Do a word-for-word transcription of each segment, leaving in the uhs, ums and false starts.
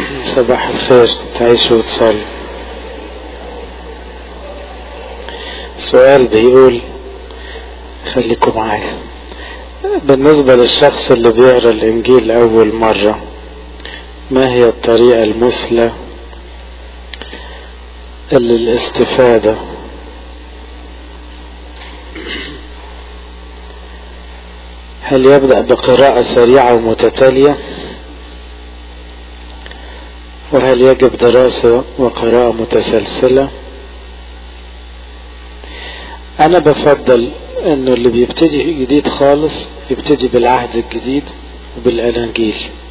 صباح الخير، تعيش وتصلي. السؤال بيقول، خليكم معايا، بالنسبة للشخص اللي بيقرأ الإنجيل أول مرة، ما هي الطريقة المثلى للاستفادة؟ هل يبدأ بقراءة سريعة ومتتالية؟ وهل يجب دراسة وقراءة متسلسلة؟ أنا بفضل أنه اللي بيبتدي جديد خالص يبتدي بالعهد الجديد وبالأناجيل،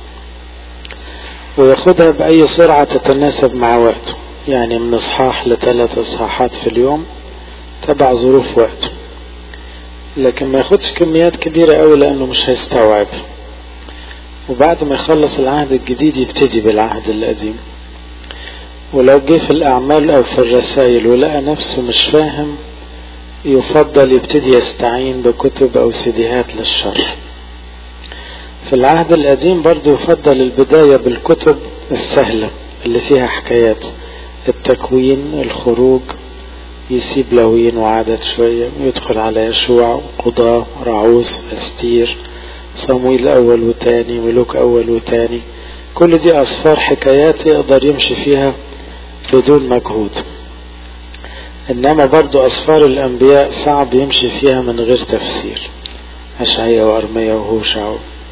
وياخدها بأي سرعة تتناسب مع وقته، يعني من إصحاح لثلاث إصحاحات في اليوم تبع ظروف وقته، لكن ما ياخدش كميات كبيرة قوي لأنه مش هيستوعب. وبعد ما يخلص العهد الجديد يبتدي بالعهد القديم. ولو جه في الأعمال أو في الرسائل ولقى نفسه مش فاهم، يفضل يبتدي يستعين بكتب أو سيديهات للشرح. في العهد القديم برضو يفضل البداية بالكتب السهلة اللي فيها حكايات، التكوين، الخروج، يسيب لاويين وعدد شوية، يدخل على يشوع وقضاة، رعوس، أستير، صمويل الأول وتاني، ملوك أول وتاني. كل دي أصفار حكايات يقدر يمشي فيها بدون مجهود. إنما برضو أصفار الأنبياء صعب يمشي فيها من غير تفسير، أشعياء وأرميا وهوشع.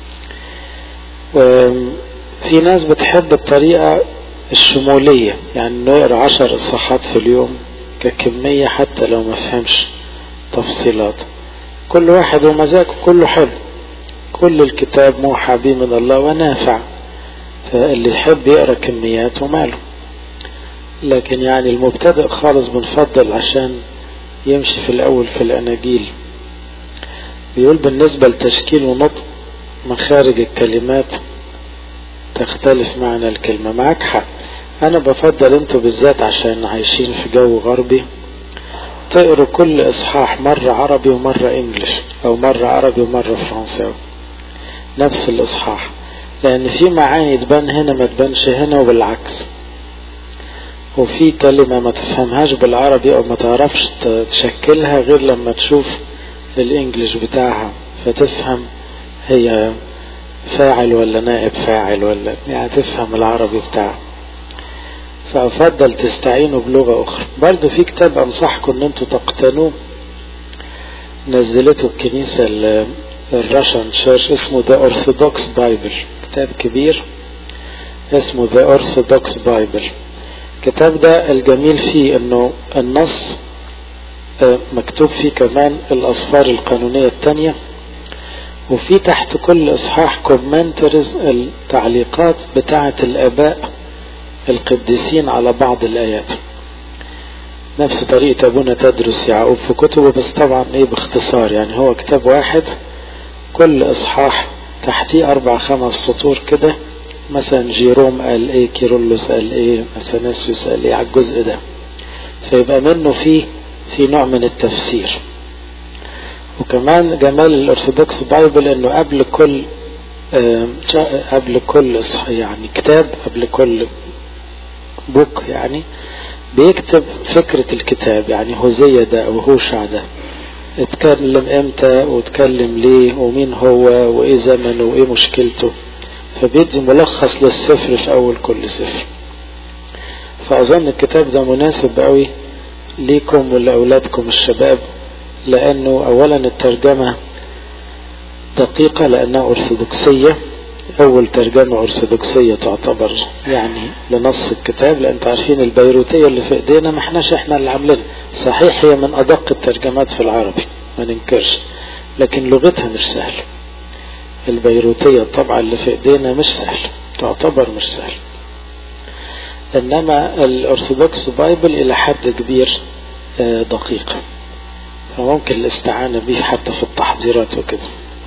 وفي ناس بتحب الطريقة الشمولية، يعني إنه يقرأ عشر إصحاحات في اليوم ككمية حتى لو ما فهمش تفصيلات. كل واحد ومزاجه، كله حلو، كل الكتاب موحى به من الله ونافع، فاللي يحب يقرأ كميات وماله. لكن يعني المبتدئ خالص بنفضل عشان يمشي في الأول في الأناجيل. بيقول بالنسبة لتشكيل ونطق مخارج الكلمات تختلف معنى الكلمة. معك حق، أنا بفضل أنتوا بالذات عشان عايشين في جو غربي تقروا كل إصحاح مرة عربي ومرة إنجليش، أو مرة عربي ومرة فرنساوي، نفس الإصحاح، لأن في معاني تبان هنا ما تبانش هنا وبالعكس. وفي كلمة ما تفهمهاش بالعربي أو ما تعرفش تشكلها غير لما تشوف الإنجليش بتاعها فتفهم هي فاعل ولا نائب فاعل، ولا يعني تفهم العربي بتاعها. فأفضل تستعينوا بلغة أخرى. برضو في كتاب أنصحكم أن أنتوا تقتنوه، نزلته الكنيسة الراشن شيرش، اسمه The Orthodox Bible، كتاب كبير اسمه The Orthodox Bible. الكتاب ده الجميل فيه أنه النص مكتوب فيه كمان الأصفار القانونية التانية، وفي تحت كل إصحاح كومنترز، التعليقات بتاعة الآباء القديسين على بعض الآيات، نفس طريقة أبونا تدرس يعقوب في كتبه، بس طبعا إيه باختصار. يعني هو كتاب واحد كل إصحاح تحتيه أربع خمس سطور كده، مثلا جيروم قال إيه، كيرلس قال إيه، أثناسيوس قال إيه على الجزء ده، فيبقى منه فيه في نوع من التفسير. وكمان جمال الأرثوذكس بايبل إنه قبل كل آه قبل كل يعني كتاب، قبل كل بوك يعني بيكتب فكرة الكتاب، يعني هوزية ده أو هوشع ده اتكلم امتى واتكلم ليه ومين هو وايه زمنه وايه مشكلته، فبيدي ملخص للسفر في أول كل سفر. فأظن الكتاب ده مناسب قوي ليكم ولأولادكم الشباب، لأنه أولا الترجمة دقيقة لأنها أرثوذكسية، أول ترجمة أرثوذكسية تعتبر يعني لنص الكتاب، لأن تعرفين البيروتية اللي في إيدينا ما احناش احنا اللي عاملينها، صحيح هي من أدق الترجمات في العربي ما ننكرش، لكن لغتها مش سهلة. البيروتية طبعا اللي في إيدينا مش سهلة، تعتبر مش سهلة. إنما الأرثوذكس بايبل إلى حد كبير دقيقة، فممكن الاستعانة به حتى في التحضيرات وكده.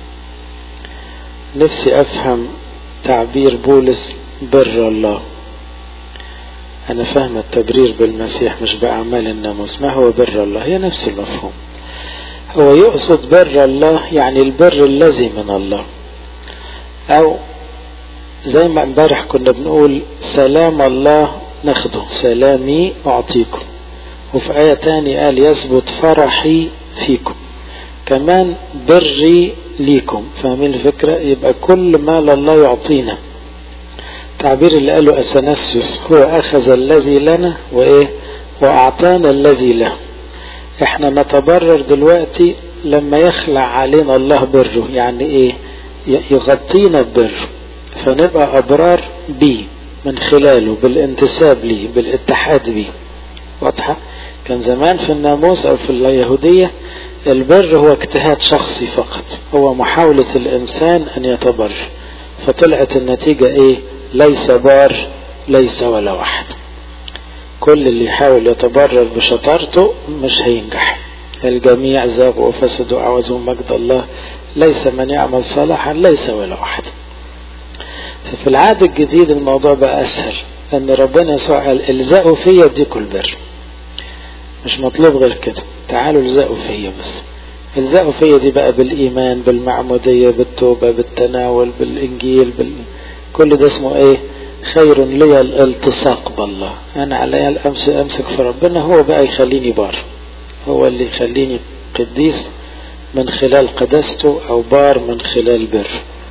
نفسي أفهم تعبير بولس بر الله. أنا فاهم التبرير بالمسيح مش بأعمال الناموس، ما هو بر الله؟ هي نفس المفهوم. هو يقصد بر الله يعني البر الذي من الله، أو زي ما امبارح كنا بنقول سلام الله ناخده، سلامي أعطيكم. وفي آية تاني قال يثبت فرحي فيكم، كمان بري ليكم. فاهمين الفكرة؟ يبقى كل ما الله يعطينا. تعبير اللي قاله أثناسيوس هو أخذ الذي لنا وإيه وأعطانا الذي له. احنا نتبرر دلوقتي لما يخلع علينا الله بره. يعني ايه؟ يغطينا ببره فنبقى أبرار بيه من خلاله، بالانتساب ليه، بالاتحاد بيه. واضحة؟ كان زمان في الناموس أو في اليهودية البر هو اجتهاد شخصي فقط، هو محاولة الإنسان أن يتبر، فطلعت النتيجة إيه؟ ليس بار ليس ولا واحد. كل اللي يحاول يتبرر بشطارته مش هينجح. الجميع زاغوا وفسدوا أعوزهم مجد الله، ليس من يعمل صالحا ليس ولا واحد. ففي العهد الجديد الموضوع بقى أسهل، أن ربنا يسوع قال الزقوا فيا اديكوا البر. مش مطلوب غير كده، تعالوا الزقوا فيا بس. الزقوا فيا دي بقى بالإيمان، بالمعمودية، بالتوبة، بالتناول، بالإنجيل، بال... كل ده اسمه ايه؟ خير لي الالتصاق بالله. انا علي امسك في ربنا، هو بقى يخليني بار، هو اللي يخليني قديس من خلال قداسته، او بار من خلال بر.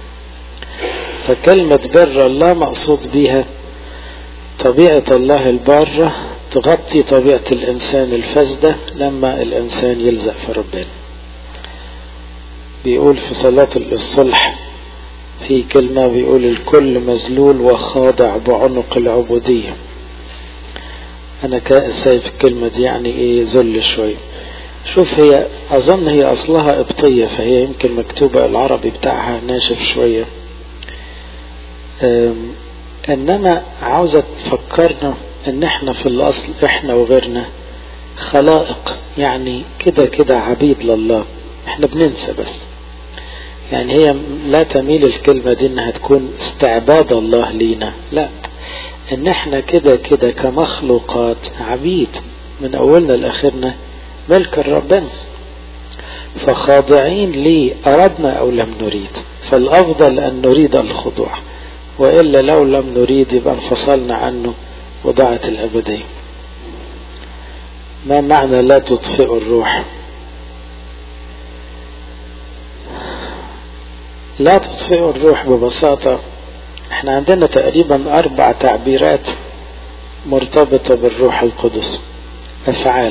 فكلمة بر الله مقصود بيها طبيعة الله البارة تغطي طبيعة الانسان الفاسدة لما الانسان يلزق في ربنا. بيقول في صلاة الصلح في كلمة بيقول الكل مذلول وخاضع بعنق العبودية. انا سايف الكلمة دي يعني ايه؟ ذل شوية. شوف، هي اظن هي اصلها قبطية، فهي يمكن مكتوبة العربي بتاعها ناشف شوية، انما عاوزة تفكرنا ان احنا في الاصل احنا وغيرنا خلائق، يعني كده كده عبيد لله. احنا بننسى بس، يعني هي لا تميل الكلمة دي انها تكون استعباد الله لينا، لا، ان احنا كده كده كمخلوقات عبيد من اولنا لاخرنا ملك ربنا، فخاضعين ليه اردنا او لم نريد. فالافضل ان نريد الخضوع، وإلا لو لم نريد يبقى انفصلنا عنه وضاعت الأبدية. ما معنى لا تطفئ الروح؟ لا تطفئ الروح ببساطة احنا عندنا تقريبا أربع تعبيرات مرتبطة بالروح القدس. أفعال،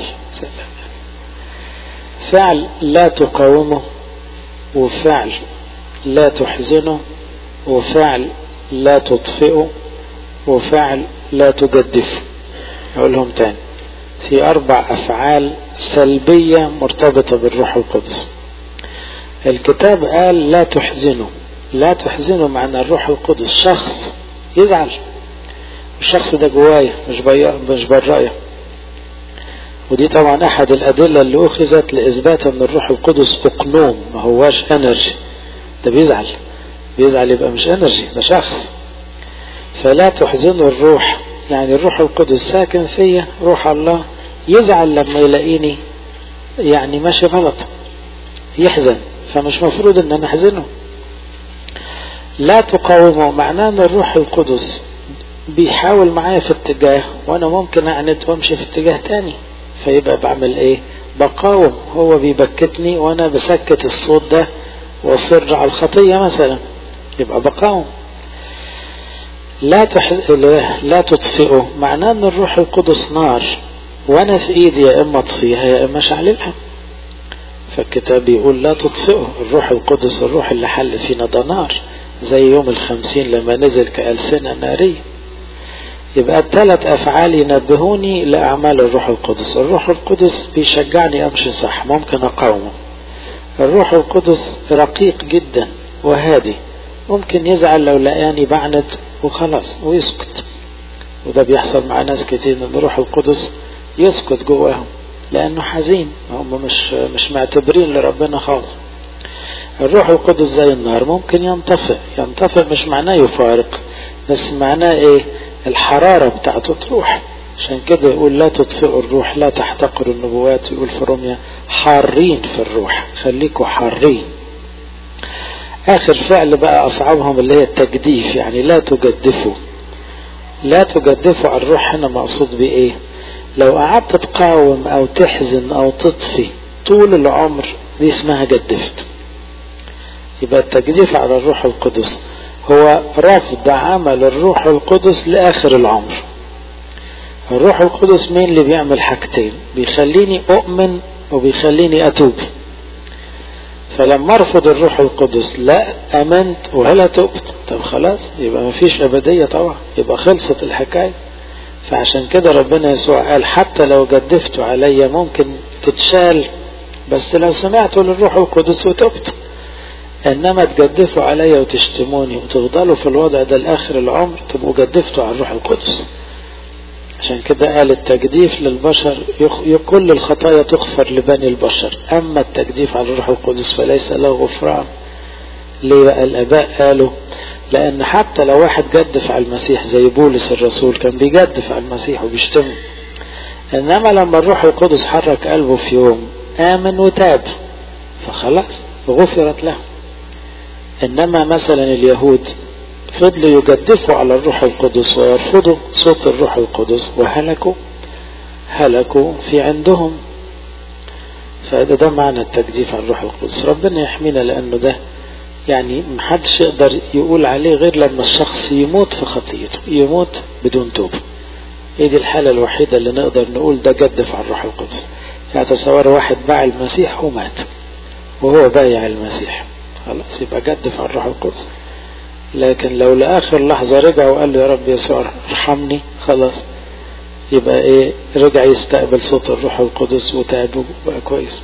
فعل لا تقاومه، وفعل لا تحزنه، وفعل لا تطفئه، وفعل لا تجدفه. أقولهم تاني، في أربع أفعال سلبية مرتبطة بالروح القدس. الكتاب قال لا تحزنه. لا تحزنه معنى الروح القدس شخص يزعل، الشخص ده جوايا مش مش برايا. ودي طبعا أحد الأدلة اللي أخذت لإثبات أن الروح القدس أقنوم، ما هواش انرجي. ده بيزعل بيزعل يبقى مش انرجي، ده شخص. فلا تحزنوا الروح، يعني الروح القدس ساكن فيا، روح الله يزعل لما يلاقيني يعني ماشي غلط، يحزن، فمش مفروض ان انا احزنه. لا تقاومه معناه ان الروح القدس بيحاول معايا في اتجاه وانا ممكن اعند وامشي في اتجاه تاني، فيبقى بعمل ايه؟ بقاوم. هو بيبكتني وانا بسكت الصوت ده واصر على الخطية مثلا، يبقى بقاوم. لا تح... لا تطفئه معناه ان الروح القدس نار وانا في ايدي يا اما اطفيها يا اما اشعللها. فالكتاب بيقول لا تطفئه. الروح القدس الروح اللي حل فينا ده نار، زي يوم الخمسين لما نزل كألسنة نارية. يبقى الثلاث افعال ينبهوني لاعمال الروح القدس. الروح القدس بيشجعني امشي صح، ممكن اقاومه. الروح القدس رقيق جدا وهادي، ممكن يزعل لو لقاني بعند وخلاص ويسكت. وده بيحصل مع ناس كتير، ان الروح القدس يسكت جواهم لانه حزين، هم مش مش معتبرين لربنا خالص. الروح القدس زي النار، ممكن ينطفئ. ينطفئ مش معناه يفارق، بس معناه ايه؟ الحرارة بتاعته تروح. عشان كده يقول لا تطفئوا الروح، لا تحتقروا النبوات. يقول في روميا حارين في الروح، خليكوا حارين. اخر فعل بقى اصعبهم اللي هي التجديف، يعني لا تجدفوا. لا تجدفوا على الروح هنا مقصود بايه؟ لو قعدت تقاوم او تحزن او تطفي طول العمر دي اسمها جدفت. يبقى التجديف على الروح القدس هو رفض عمل الروح القدس لاخر العمر. الروح القدس مين اللي بيعمل حاجتين؟ بيخليني اؤمن وبيخليني اتوب. فلما ارفض الروح القدس لا امنت ولا تؤبت، طب خلاص يبقى مفيش ابدية طبعا، يبقى خلصت الحكاية. فعشان كده ربنا يسوع قال حتى لو جدفتوا عليا ممكن تتشال، بس لو سمعتوا للروح القدس وتؤبت. انما تجدفوا عليا وتشتموني وتفضلوا في الوضع ده لاخر العمر تبقوا جدفتوا على الروح القدس. عشان كده قال التجديف للبشر يخ... كل الخطايا تغفر لبني البشر، اما التجديف على الروح القدس فليس له غفران. ليه بقى الاباء قالوا؟ لان حتى لو واحد جدف على المسيح زي بولس الرسول كان بيجدف على المسيح وبيشتمه، انما لما الروح القدس حرك قلبه في يوم امن وتاب فخلاص غفرت له. انما مثلا اليهود فضلوا يجدفوا على الروح القدس ويرفضوا صوت الروح القدس وهلكوا هلكوا في عندهم. فده ده معنى التجديف على الروح القدس. ربنا يحمينا، لانه ده يعني محدش يقدر يقول عليه غير لما الشخص يموت في خطيته، يموت بدون توبة. هي دي الحالة الوحيدة اللي نقدر نقول ده جدف على الروح القدس. يعني تصور واحد باع المسيح ومات وهو بايع المسيح، خلاص يبقى جدف على الروح القدس. لكن لو لآخر لحظة رجع وقال له يا رب يسوع ارحمني، خلاص يبقى ايه؟ رجع يستقبل صوت الروح القدس وتاب وبقى كويس.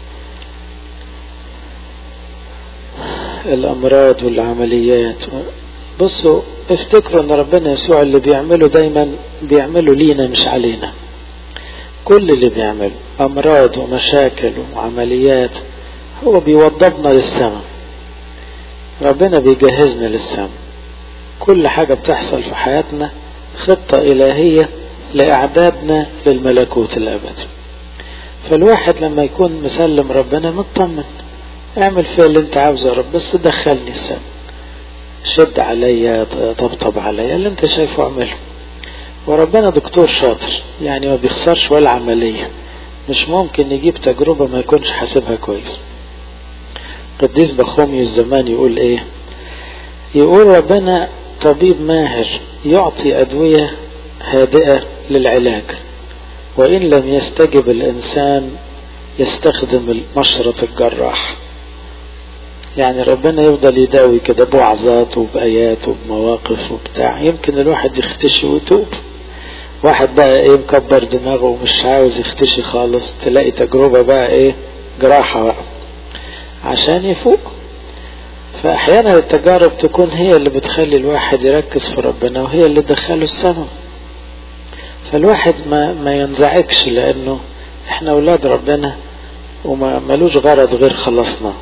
الامراض والعمليات، بصوا افتكروا ان ربنا يسوع اللي بيعمله دايما بيعمله لينا مش علينا. كل اللي بيعمله امراض ومشاكل وعمليات هو بيوضبنا للسماء. ربنا بيجهزنا للسماء. كل حاجة بتحصل في حياتنا خطة إلهية لإعدادنا للملكوت الأبدي. فالواحد لما يكون مسلم ربنا مطمن، اعمل فيه اللي انت عاوزه يا رب، بس دخلني السماء، شد عليا، طبطب عليا، اللي انت شايفه اعمله. وربنا دكتور شاطر، يعني ما بيخسرش ولا عملية. مش ممكن يجيب تجربة ما يكونش حاسبها كويس. قديس بخوميوس زمان يقول ايه؟ يقول ربنا طبيب ماهر يعطي أدوية هادئة للعلاج، وإن لم يستجب الإنسان يستخدم مشرط الجراح. يعني ربنا يفضل يداوي كده بوعظات وبآيات وبمواقف وبتاع، يمكن الواحد يختشي ويتوب. واحد بقى ايه مكبر دماغه ومش عاوز يختشي خالص، تلاقي تجربة بقى ايه جراحة بقى عشان يفوق. فأحيانا التجارب تكون هي اللي بتخلي الواحد يركز في ربنا، وهي اللي تدخله السماء. فالواحد ما, ما ينزعجش، لأنه احنا أولاد ربنا وما ملوش غرض غير خلصنا.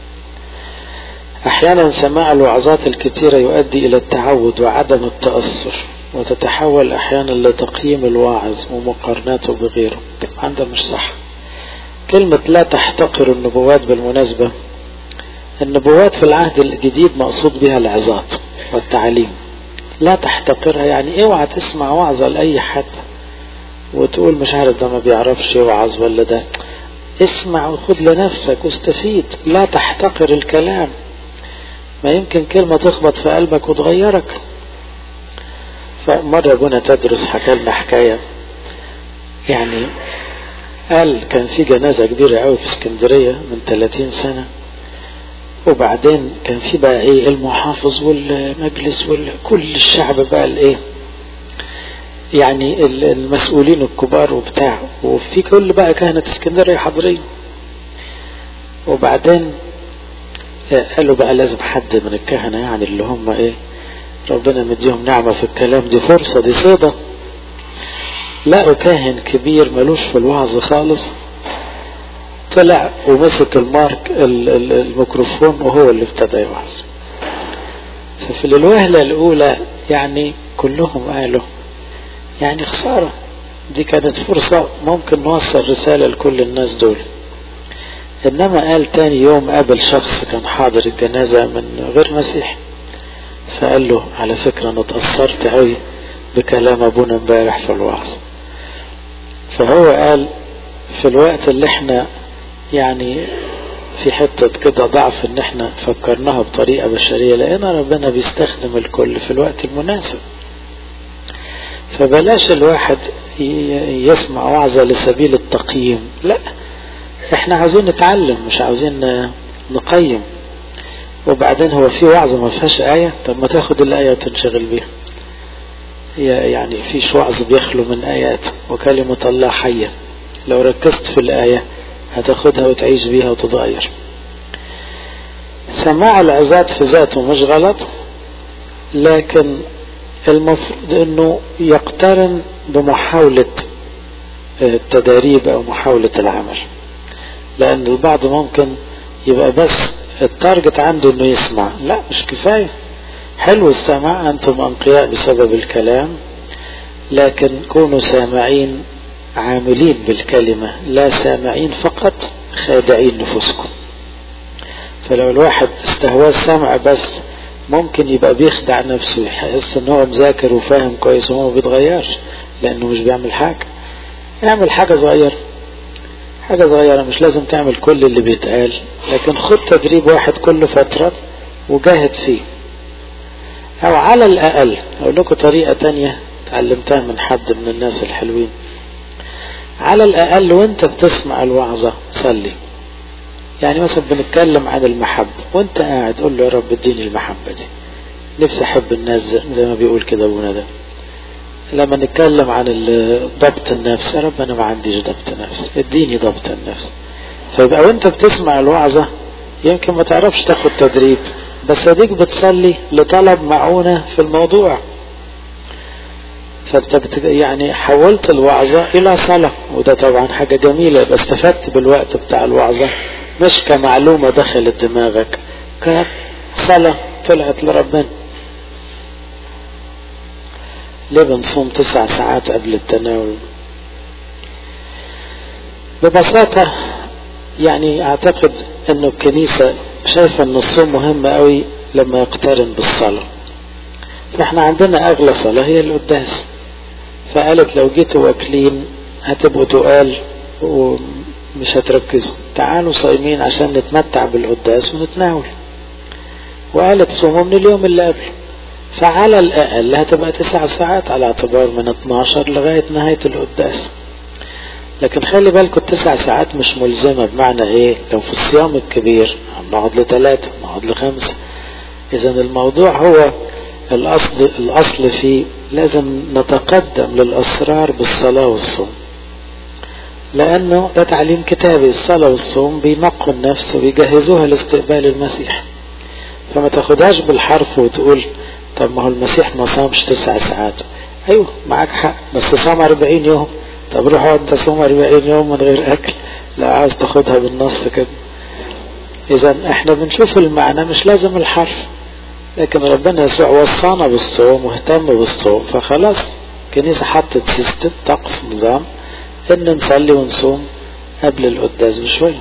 أحيانا سماع الوعظات الكثيرة يؤدي إلى التعود وعدم التأثر، وتتحول أحيانا لتقييم الواعظ ومقارناته بغيره. طبعا ده مش صح. كلمة لا تحتقر النبوات، بالمناسبة النبوات في العهد الجديد مقصود بها العظات والتعليم. لا تحتقرها يعني اوعى تسمع وعظة لأي حد وتقول مش عارف ده ما بيعرفش يوعظ ولا ده. اسمع وخد لنفسك واستفيد. لا تحتقر الكلام، ما يمكن كلمة تخبط في قلبك وتغيرك. فمرة ابونا تدرس حكى لنا حكاية، يعني قال كان في جنازة كبيرة قوي في اسكندرية من ثلاثين سنة، وبعدين كان في بقى ايه المحافظ والمجلس وكل الشعب بقى الايه يعني المسؤولين الكبار وبتاع، وفي كل بقى كهنة اسكندرية حاضرين. وبعدين قالوا بقى لازم حد من الكهنة يعني اللي هم ايه ربنا مديهم نعمة في الكلام، دي فرصة، دي صيدة. لقوا كاهن كبير ملوش في الوعظ خالص، طلع ومسك المارك الميكروفون وهو اللي ابتدى يوعظ. ففي الوهلة الأولى يعني كلهم قالوا يعني خسارة، دي كانت فرصة ممكن نوصل رسالة لكل الناس دول. انما قال تاني يوم قابل شخص كان حاضر الجنازة من غير مسيح، فقال له على فكرة انا اتأثرت قوي بكلام ابونا امبارح في الوعظ. فهو قال في الوقت اللي احنا يعني في حتة كده ضعف ان احنا فكرناها بطريقة بشرية، لان ربنا بيستخدم الكل في الوقت المناسب. فبلاش الواحد يسمع وعظة لسبيل التقييم، لا، احنا عاوزين نتعلم مش عاوزين نقيم. وبعدين هو في وعظة ما فيهاش آية؟ طب ما تاخد الآية وتنشغل بيها. يعني فيش وعظ بيخلو من آيات، وكلمة الله حية، لو ركزت في الآية هتاخدها وتعيش بيها وتتغير. سماع العظات في ذاته مش غلط، لكن المفروض انه يقترن بمحاولة التدريب او محاولة العمل، لان البعض ممكن يبقى بس التارجت عنده انه يسمع، لا مش كفاية. حلو السماع، انتم انقياء بسبب الكلام، لكن كونوا سامعين عاملين بالكلمة، لا سامعين فقط خادعين نفوسكم. فلو الواحد استهواه السمع بس ممكن يبقى بيخدع نفسه، يحس ان هو مذاكر وفاهم كويس وهو ما بيتغيرش لانه مش بيعمل حاجة. يعمل حاجة صغيرة، حاجة صغيرة، مش لازم تعمل كل اللي بيتقال، لكن خد تدريب واحد كل فترة وجاهد فيه. او على الاقل اقول لكم طريقة تانية تعلمتها من حد من الناس الحلوين، على الاقل وانت بتسمع الوعظة صلي. يعني مثلا بنتكلم عن المحبة وانت قاعد قول له يا رب اديني المحبة دي، نفسي احب الناس زي ما بيقول كده ابونا ده. لما نتكلم عن ضبط النفس، يا رب انا ما عنديش ضبط نفس، اديني ضبط النفس. فيبقى وانت بتسمع الوعظة يمكن ما تعرفش تاخد تدريب، بس اديك بتصلي لطلب معونة في الموضوع. فانت يعني حولت الوعظة الى صلاة، وده طبعا حاجة جميلة، يبقى استفدت بالوقت بتاع الوعظة مش كمعلومة دخلت دماغك، كصلاة طلعت لربنا. ليه بنصوم تسع ساعات قبل التناول؟ ببساطة يعني اعتقد انه الكنيسة شايفة ان الصوم مهم قوي لما يقترن بالصلاة. فاحنا عندنا اغلى صلاة هي القداس، فقالت لو جيتوا واكلين هتبقوا تقال ومش هتركزوا، تعالوا صايمين عشان نتمتع بالقداس ونتناول. وقالت صوموا من اليوم اللي قبله، فعلى الاقل هتبقى تسع ساعات على اعتبار من اتناشر لغاية نهاية القداس. لكن خلي بالكم التسع ساعات مش ملزمة، بمعنى ايه؟ لو في الصيام الكبير نقعد لثلاثة نقعد لخمسة. اذا الموضوع هو الاصل الاصل فيه لازم نتقدم للاسرار بالصلاة والصوم، لانه ده تعليم كتابي. الصلاة والصوم بينقوا النفس وبيجهزوها لاستقبال المسيح. فما تاخدهاش بالحرف وتقول طب ما هو المسيح ما صامش تسع ساعات. ايوه معاك حق، بس صام اربعين يوم. طب روح انت صوم اربعين يوم من غير اكل، لا عاوز تاخدها بالنص كده. اذا احنا بنشوف المعنى مش لازم الحرف، لكن ربنا يسوع وصانا بالصوم واهتم بالصوم، فخلاص الكنيسة حطت سيستم طقس نظام ان نصلي ونصوم قبل القداس بشوية.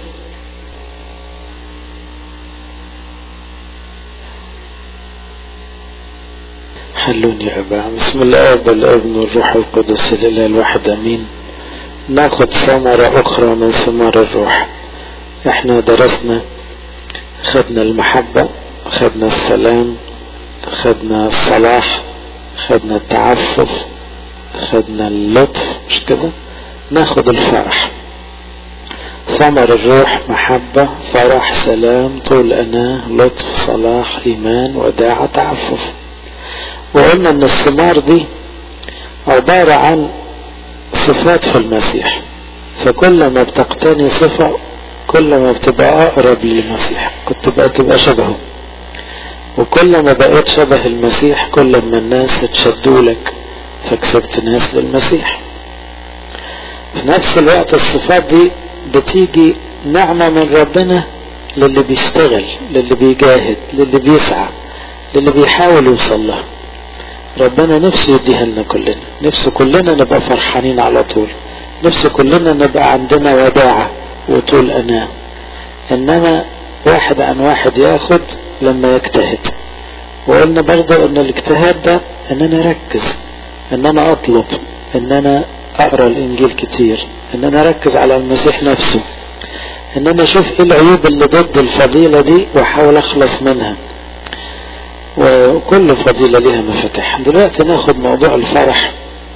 حلوني يا أبا. بسم الله والابن والروح القدس الإله الواحد أمين. ناخد ثمرة أخرى من ثمار الروح. احنا درسنا، خدنا المحبة، خدنا السلام، خدنا الصلاح، خدنا التعفف، خدنا اللطف، مش كده؟ ناخد الفرح. ثمر الروح محبة، فرح، سلام، طول أناة، لطف، صلاح، إيمان، وداعة، تعفف. وقلنا ان الثمار دي عبارة عن صفات في المسيح، فكل ما بتقتني صفة كل ما بتبقى اقرب للمسيح، كنت بقى تبقى شبهه. وكل ما بقيت شبه المسيح كل ما الناس تشدوا لك، فكسبت ناس للمسيح. في نفس الوقت الصفات دي بتيجي نعمة من ربنا للي بيشتغل، للي بيجاهد، للي بيسعى، للي بيحاول يوصل لها. ربنا نفسه يديها لنا كلنا، نفسه كلنا نبقى فرحانين على طول، نفسه كلنا نبقى عندنا وداعة وطول أناة. انما واحد عن واحد ياخد لما يجتهد. وقلنا برضه ان الاجتهاد ده ان انا اركز، ان انا اطلب، ان انا اقرأ الانجيل كتير، ان انا اركز على المسيح نفسه، ان انا اشوف ايه العيوب اللي ضد الفضيلة دي واحاول اخلص منها. وكل فضيلة لها مفاتيح. دلوقتي ناخد موضوع الفرح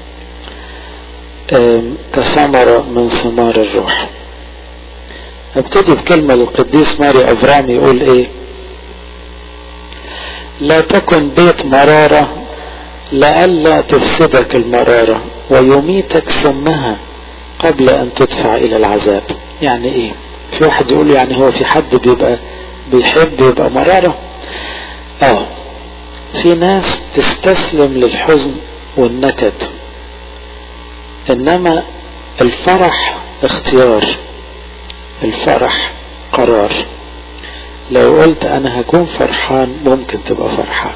كثمرة من ثمار الروح. ابتدي بكلمة للقديس ماري افرام يقول ايه: لا تكن بيت مرارة لئلا تفسدك المرارة ويميتك سمها قبل ان تدفع الى العذاب. يعني ايه؟ في واحد يقول يعني هو في حد بيبقى بيحب يبقى مرارة؟ اه، في ناس تستسلم للحزن والنكد، انما الفرح اختيار، الفرح قرار. لو قلت انا هكون فرحان ممكن تبقى فرحان،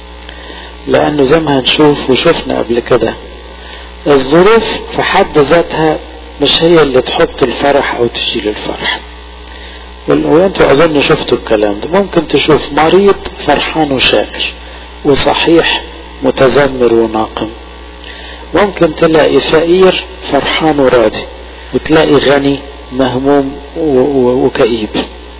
لانه زي ما هنشوف وشفنا قبل كده الظروف في حد ذاتها مش هي اللي تحط الفرح او تشيل الفرح. وانتوا اظن شفتوا الكلام ده. ممكن تشوف مريض فرحان وشاكر وصحيح متذمر وناقم، ممكن تلاقي فقير فرحان وراضي، وتلاقي غني مهموم وكئيب.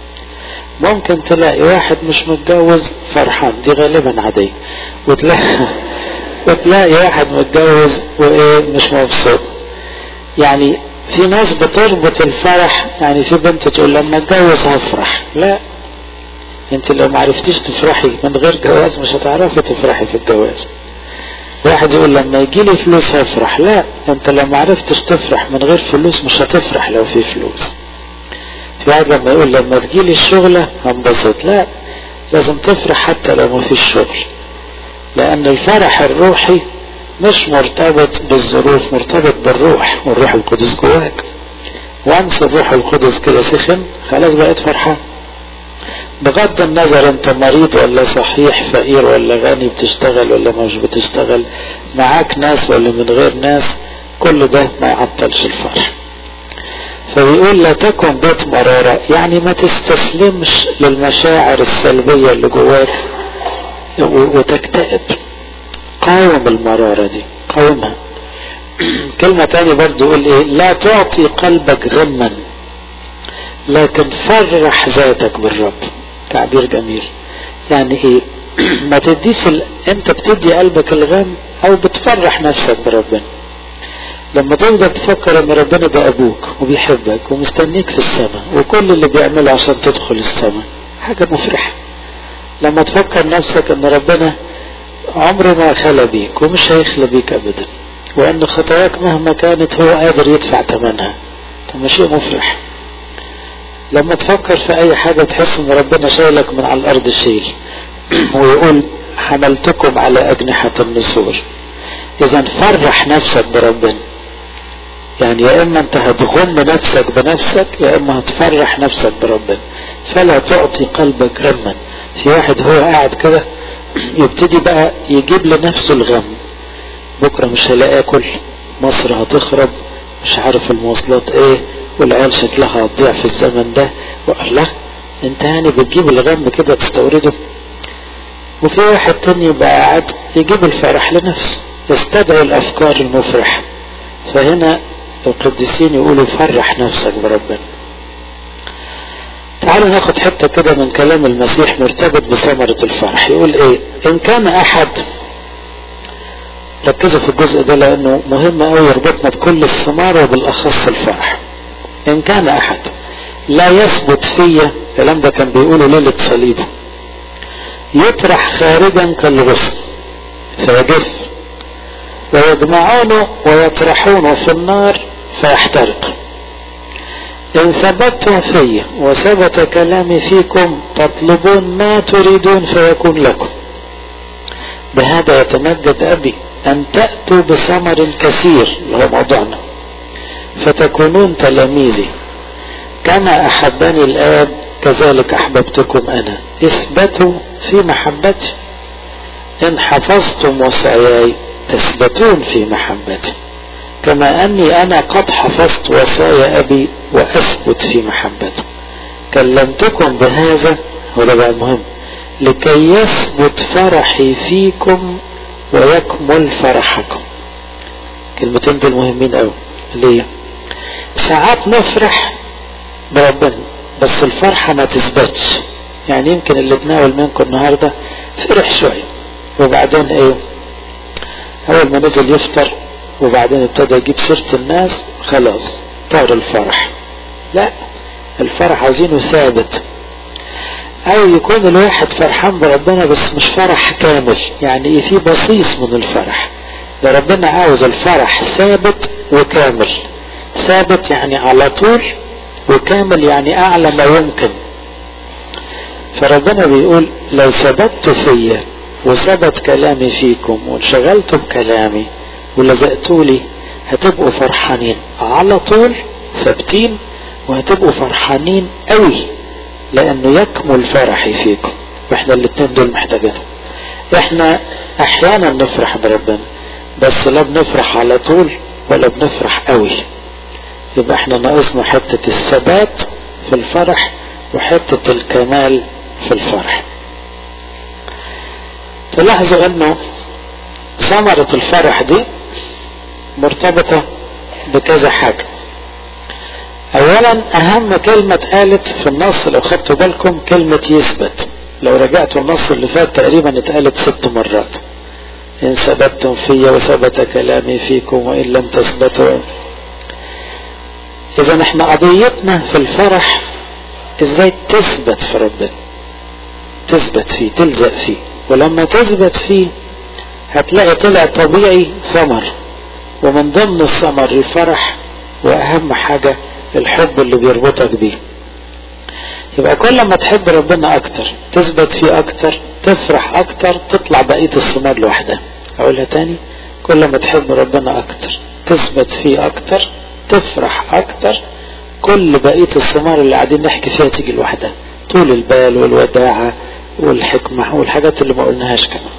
ممكن تلاقي واحد مش متجوز فرحان، دي غالبا عادية، وتلاقي وتلاقي واحد متجوز وايه مش مبسوط. يعني في ناس بتربط الفرح، يعني في بنت تقول لما اتجوز هفرح. لا، انت لو معرفتيش تفرحي من غير جواز مش هتعرفي تفرحي في الجواز. واحد يقول لما يجيلي فلوس هفرح. لا، انت لو معرفتش تفرح من غير فلوس مش هتفرح لو في فلوس. في واحد لما يقول لما تجيلي الشغلة هنبسط. لا، لازم تفرح حتى لو ما فيش شغل، لان الفرح الروحي مش مرتبط بالظروف، مرتبط بالروح، والروح القدس جواك. وانس الروح القدس كده سخن خلاص بقيت فرحان، بغض النظر انت مريض ولا صحيح، فقير ولا غني، بتشتغل ولا مش بتشتغل، معاك ناس ولا من غير ناس، كل ده ما يعطلش الفرح. فبيقول لا تكن بيت مرارة، يعني ما تستسلمش للمشاعر السلبية اللي جواك وتكتئب. قاوم المرارة دي، قاومها. كلمة تانية برضو يقول ايه: لا تعطي قلبك غما لكن فرح ذاتك بالرب. تعبير جميل. يعني ايه؟ ما تديش ال... انت بتدي قلبك الغم او بتفرح نفسك بربنا. لما تفضل تفكر ان ربنا ده ابوك وبيحبك ومستنيك في السماء وكل اللي بيعمله عشان تدخل السماء، حاجة مفرحة. لما تفكر نفسك ان ربنا عمره ما خلى بيك ومش هيخلى بيك ابدا، وان خطاياك مهما كانت هو قادر يدفع ثمنها، طب شيء مفرح. لما تفكر في اي حاجة تحس ان ربنا شايلك من على الارض شيل ويقول حملتكم على اجنحة النسور. اذا فرح نفسك بربنا. يعني يا اما انت هتغم نفسك بنفسك يا اما هتفرح نفسك بربنا. فلا تعطي قلبك غما. في واحد هو قاعد كده يبتدي بقى يجيب لنفسه الغم، بكرة مش هلاقي اكل، مصر هتخرب، مش عارف المواصلات ايه، والعيال شكلها هتضيع في الزمن ده. وقال لا، انت يعني بتجيب الغم كده تستورده. وفي واحد تاني يبقى قاعد يجيب الفرح لنفسه، يستدعي الافكار المفرحة. فهنا القديسين يقولوا فرح نفسك بربنا. تعالوا ناخد حتة كده من كلام المسيح مرتبط بثمرة الفرح. يقول ايه: ان كان احد، ركزوا في الجزء ده لانه مهم اوي يربطنا بكل الثمار وبالاخص الفرح. ان كان احد لا يثبت فيا، الكلام ده كان بيقوله ليلة صليبه، يطرح خارجا كالغصن فيجف، ويجمعونه ويطرحونه في النار فيحترق. إن ثبتتم في وثبت كلامي فيكم تطلبون ما تريدون فيكون لكم. بهذا يتمجد أبي أن تأتوا بثمر كثير، اللي هو موضوعنا، فتكونون تلاميذي. كما أحبني الآب كذلك أحببتكم أنا، اثبتوا في محبتي. إن حفظتم وصاياي تثبتون في محبتي، كما أني أنا قد حفظت وصايا أبي وأثبت في محبته. كلمتكم بهذا، وده بقى المهم، لكي يثبت فرحي فيكم ويكمل فرحكم. كلمتين دول مهمين قوي. ليه؟ ساعات نفرح بربنا بس الفرحة ما تثبتش. يعني يمكن اللي تناول منكم النهاردة فرح شوية وبعدين ايه، اول ما نزل يفطر وبعدين ابتدى يجيب سيرة الناس خلاص طار الفرح. لا، الفرح عايزينه ثابت. او يكون الواحد فرحان بربنا بس مش فرح كامل، يعني ايه، في بصيص من الفرح. ده ربنا عاوز الفرح ثابت وكامل. ثابت يعني على طول، وكامل يعني اعلى ما يمكن. فربنا بيقول لو ثبتوا فيا وثبت كلامي فيكم وانشغلتوا بكلامي ولزقتوا لي هتبقوا فرحانين على طول، ثابتين، وهتبقوا فرحانين قوي، لانه يكمل فرحي فيكم. واحنا الاتنين دول محتاجينهم. احنا احيانا نفرح بربنا بس لا بنفرح على طول ولا بنفرح قوي. يبقى احنا ناقصنا حتة الثبات في الفرح وحتة الكمال في الفرح. تلاحظوا انه ثمرة الفرح دي مرتبطة بكذا حاجة. اولا اهم كلمة اتقالت في النص لو خدتوا بالكم كلمة يثبت. لو رجعتوا النص اللي فات تقريبا اتقالت ست مرات. ان ثبتتم فيا وثبت كلامي فيكم وان لم تثبتوا. اذا احنا قضيتنا في الفرح ازاي تثبت في ربنا، تثبت فيه، تلزق فيه. ولما تثبت فيه هتلاقي طلع طبيعي ثمر، ومن ضمن الثمر الفرح، واهم حاجة الحب اللي بيربطك بيه. يبقى كل ما تحب ربنا اكتر، تثبت فيه اكتر، تفرح اكتر، تطلع بقية الثمار لوحدها. اقولها تاني، كل ما تحب ربنا اكتر، تثبت فيه اكتر، تفرح اكتر، كل بقية الثمار اللي قاعدين نحكي فيها تيجي لوحدها. طول البال والوداعة والحكمة والحاجات اللي ما قلناهاش كمان.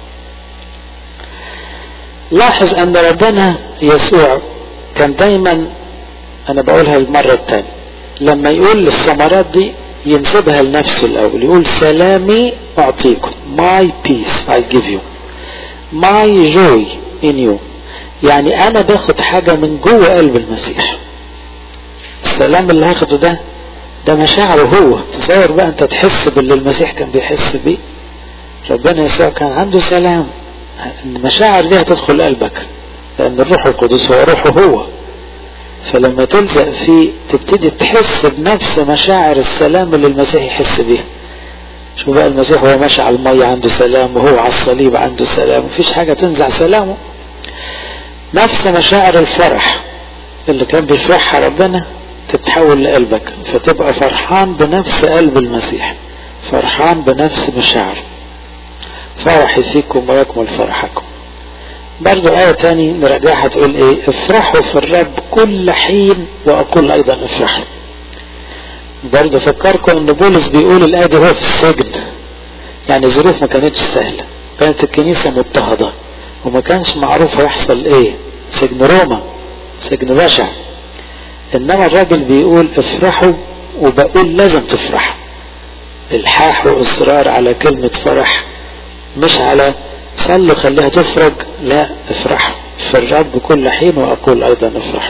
لاحظ ان ربنا يسوع كان دايما، انا بقولها المرة التانية، لما يقول الثمرات دي ينسبها لنفسه الاول. يقول سلامي اعطيكم، my peace I give you, my joy in you. يعني انا باخد حاجة من جوه قلب المسيح. السلام اللي هاخده ده ده مشاعره هو. تصور بقى انت تحس باللي المسيح كان بيحس بيه. ربنا يسوع كان عنده سلام. المشاعر دي هتدخل قلبك لان الروح القدس هو روحه هو. فلما تلزق فيه تبتدي تحس بنفس مشاعر السلام اللي المسيح يحس بيه. شو بقى المسيح هو ماشي على المية عنده سلام، وهو على الصليب عنده سلام، مفيش حاجة تنزع سلامه. نفس مشاعر الفرح اللي كان بيفرحها ربنا تتحول لقلبك، فتبقى فرحان بنفس قلب المسيح، فرحان بنفس مشاعر. فرحي فيكم ويكمل فرحكم. برضو آية تاني نرجعها تقول ايه، افرحوا في الرب كل حين واقول ايضا افرحوا. برضو فكركم ان بولس بيقول الآية دي هو في السجن، يعني ظروف ما كانتش سهلة، كانت الكنيسة مضطهدة وما كانش معروف هيحصل ايه، سجن روما، سجن بشع. انما الراجل بيقول افرحوا، وبقول لازم تفرحوا. الحاح واصرار على كلمة فرح، مش على صلوا خليها تفرج، لا، افرحوا في الرب كل حين واقول ايضا افرحوا.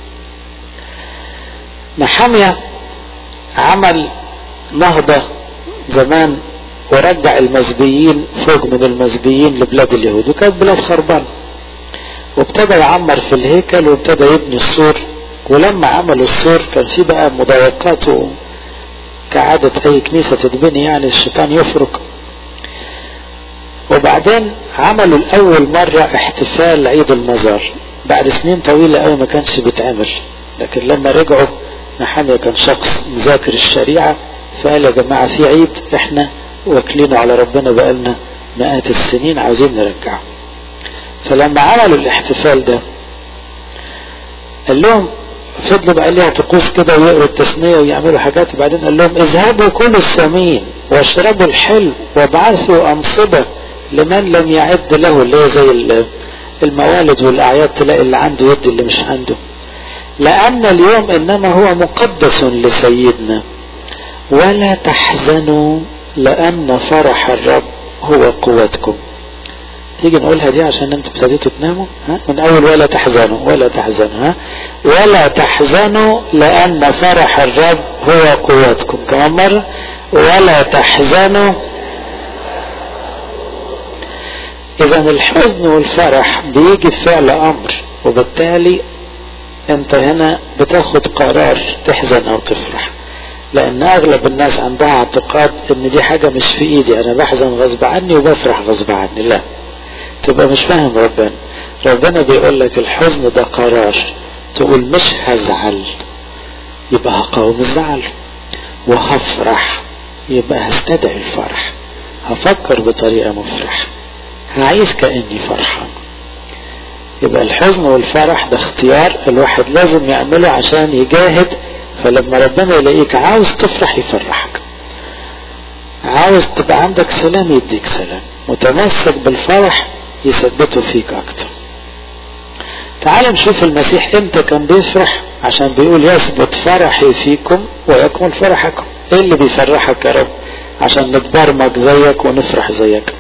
نحمية عمل نهضة زمان ورجع المزبيين فوق من المزبيين لبلاد اليهود، وكانت بلاد خربانة، وابتدى يعمر في الهيكل وابتدى يبني السور. ولما عملوا السور كان في بقى مضايقات كعادة اي كنيسة تتبني، يعني الشيطان يفرق. وبعدين عملوا الاول مرة احتفال عيد المزار بعد سنين طويلة قوي ما كانش بيتعمل. لكن لما رجعوا، نحمية كان شخص مذاكر الشريعة، فقال يا جماعة في عيد احنا واكلينه على ربنا بقالنا مئات السنين، عاوزين نرجعه. فلما عملوا الاحتفال ده قال لهم، فضلوا بقى ليها طقوس كده ويقروا التثنية ويعملوا حاجات، وبعدين قال لهم اذهبوا كلوا الثمين واشربوا الحلو وابعثوا انصبة لمن لم يعد له، اللي هي زي الموالد والاعياد، تلاقي اللي عنده يدي اللي مش عنده. لان اليوم انما هو مقدس لسيدنا، ولا تحزنوا لأن فرح الرب هو قوتكم. تيجي نقولها دي عشان انتوا ابتديتوا تناموا. ها من اول ولا تحزنوا ولا تحزنوا. ها ولا تحزنوا لأن فرح الرب هو قوتكم. كمان مرة ولا تحزنوا. اذا الحزن والفرح بيجي بفعل امر، وبالتالي انت هنا بتاخد قرار تحزن او تفرح، لان اغلب الناس عندها اعتقاد ان دي حاجة مش في ايدي، انا بحزن غصب عني وبفرح غصب عني. لا، تبقى مش فاهم ربنا. ربنا بيقول لك الحزن ده قرار، تقول مش هزعل يبقى هقاوم الزعل، وهفرح يبقى هستدعي الفرح، هفكر بطريقة مفرحة، هعيش كأني فرحان. يبقى الحزن والفرح ده اختيار الواحد لازم يعمله عشان يجاهد. فلما ربنا يلاقيك عاوز تفرح يفرحك، عاوز تبقى عندك سلام يديك سلام، متمسك بالفرح يثبته فيك اكتر. تعال نشوف المسيح امتى كان بيفرح، عشان بيقول يثبت فرحي فيكم ويكمل فرحكم. ايه اللي بيفرحك يا رب؟ عشان نتبرمج زيك ونفرح زيك.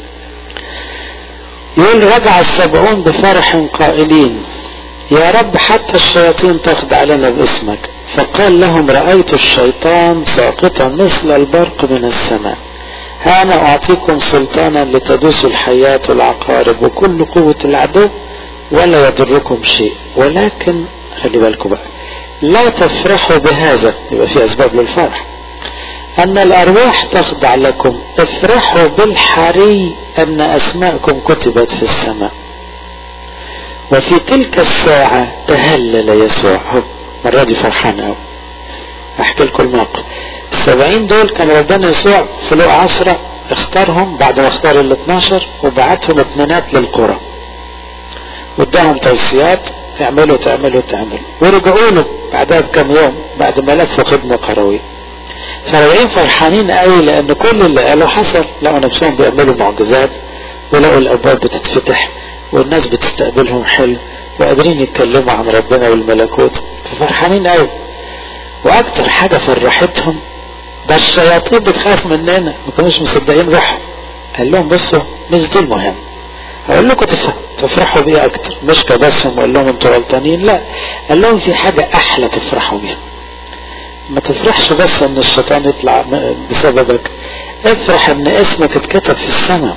يقول رجع السبعون بفرح قائلين يا رب حتى الشياطين تخضع لنا باسمك. فقال لهم رأيت الشيطان ساقطا مثل البرق من السماء، ها أنا أعطيكم سلطانا لتدوسوا الحياة والعقارب وكل قوة العدو ولا يضركم شيء، ولكن خلي بالكم بقى لا تفرحوا بهذا. يبقى في أسباب للفرح. أن الأرواح تخضع لكم، افرحوا بالحري أن أسماءكم كتبت في السماء. وفي تلك الساعة تهلل يسوع. هو مرة دي فرحان أوي. أحكي لكم الموقف. السبعين دول كان ربنا يسوع في لقا عشرة اختارهم بعد ما اختار ال اثناشر وبعتهم اثنينات للقرى واداهم توصيات تعملوا تعملوا تعملوا، ورجعوا له بعدها بكم يوم بعد ما لفوا خدمة قروية. فراجعين فرحانين قوي لان كل اللي قالوا حصل، لقوا نفسهم بيعملوا معجزات، ولقوا الابواب بتتفتح والناس بتستقبلهم حلو، وقادرين يتكلموا عن ربنا والملكوت، ففرحانين قوي. واكتر حاجة فرحتهم ده الشياطين بتخاف مننا، ما كانوش مصدقين روحهم. قال لهم بصوا مش دي المهم، هقول لكم تفرحوا بيه اكتر، مش كبسهم وقال لهم انتوا غلطانين، لا، قال لهم في حاجة احلى تفرحوا بيها. ما تفرحش بس ان الشيطان يطلع بسببك، افرح ان اسمك اتكتب في السماء.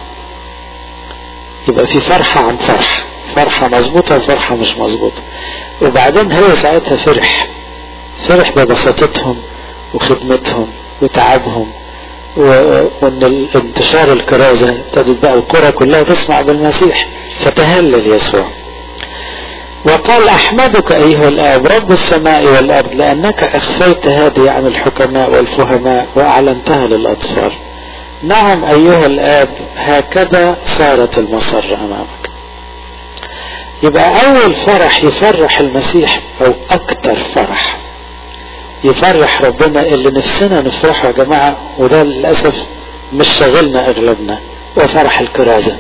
يبقى في فرحة عن فرح، فرحة مظبوطة وفرحة مش مظبوطة. وبعدين هو ساعتها فرح فرح ببساطتهم وخدمتهم وتعبهم، وان انتشار الكرازة ابتدت بقى القرى كلها تسمع بالمسيح، فتهلل يسوع وقال احمدك ايها الاب رب السماء والارض لانك اخفيت هذه عن الحكماء والفهماء واعلنتها للاطفال. نعم ايها الاب هكذا صارت المسرة امامك. يبقى اول فرح يفرح المسيح او اكتر فرح يفرح ربنا اللي نفسنا نفرحه يا جماعة، وده للأسف مش شغلنا اغلبنا، وفرح الكرازة.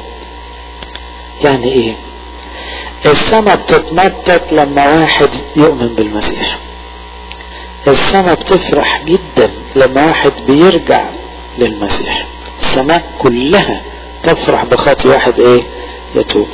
يعني ايه؟ السماء بتتنطط لما واحد يؤمن بالمسيح. السماء بتفرح جدا لما واحد بيرجع للمسيح. السماء كلها تفرح بخاطي واحد ايه؟ يتوب.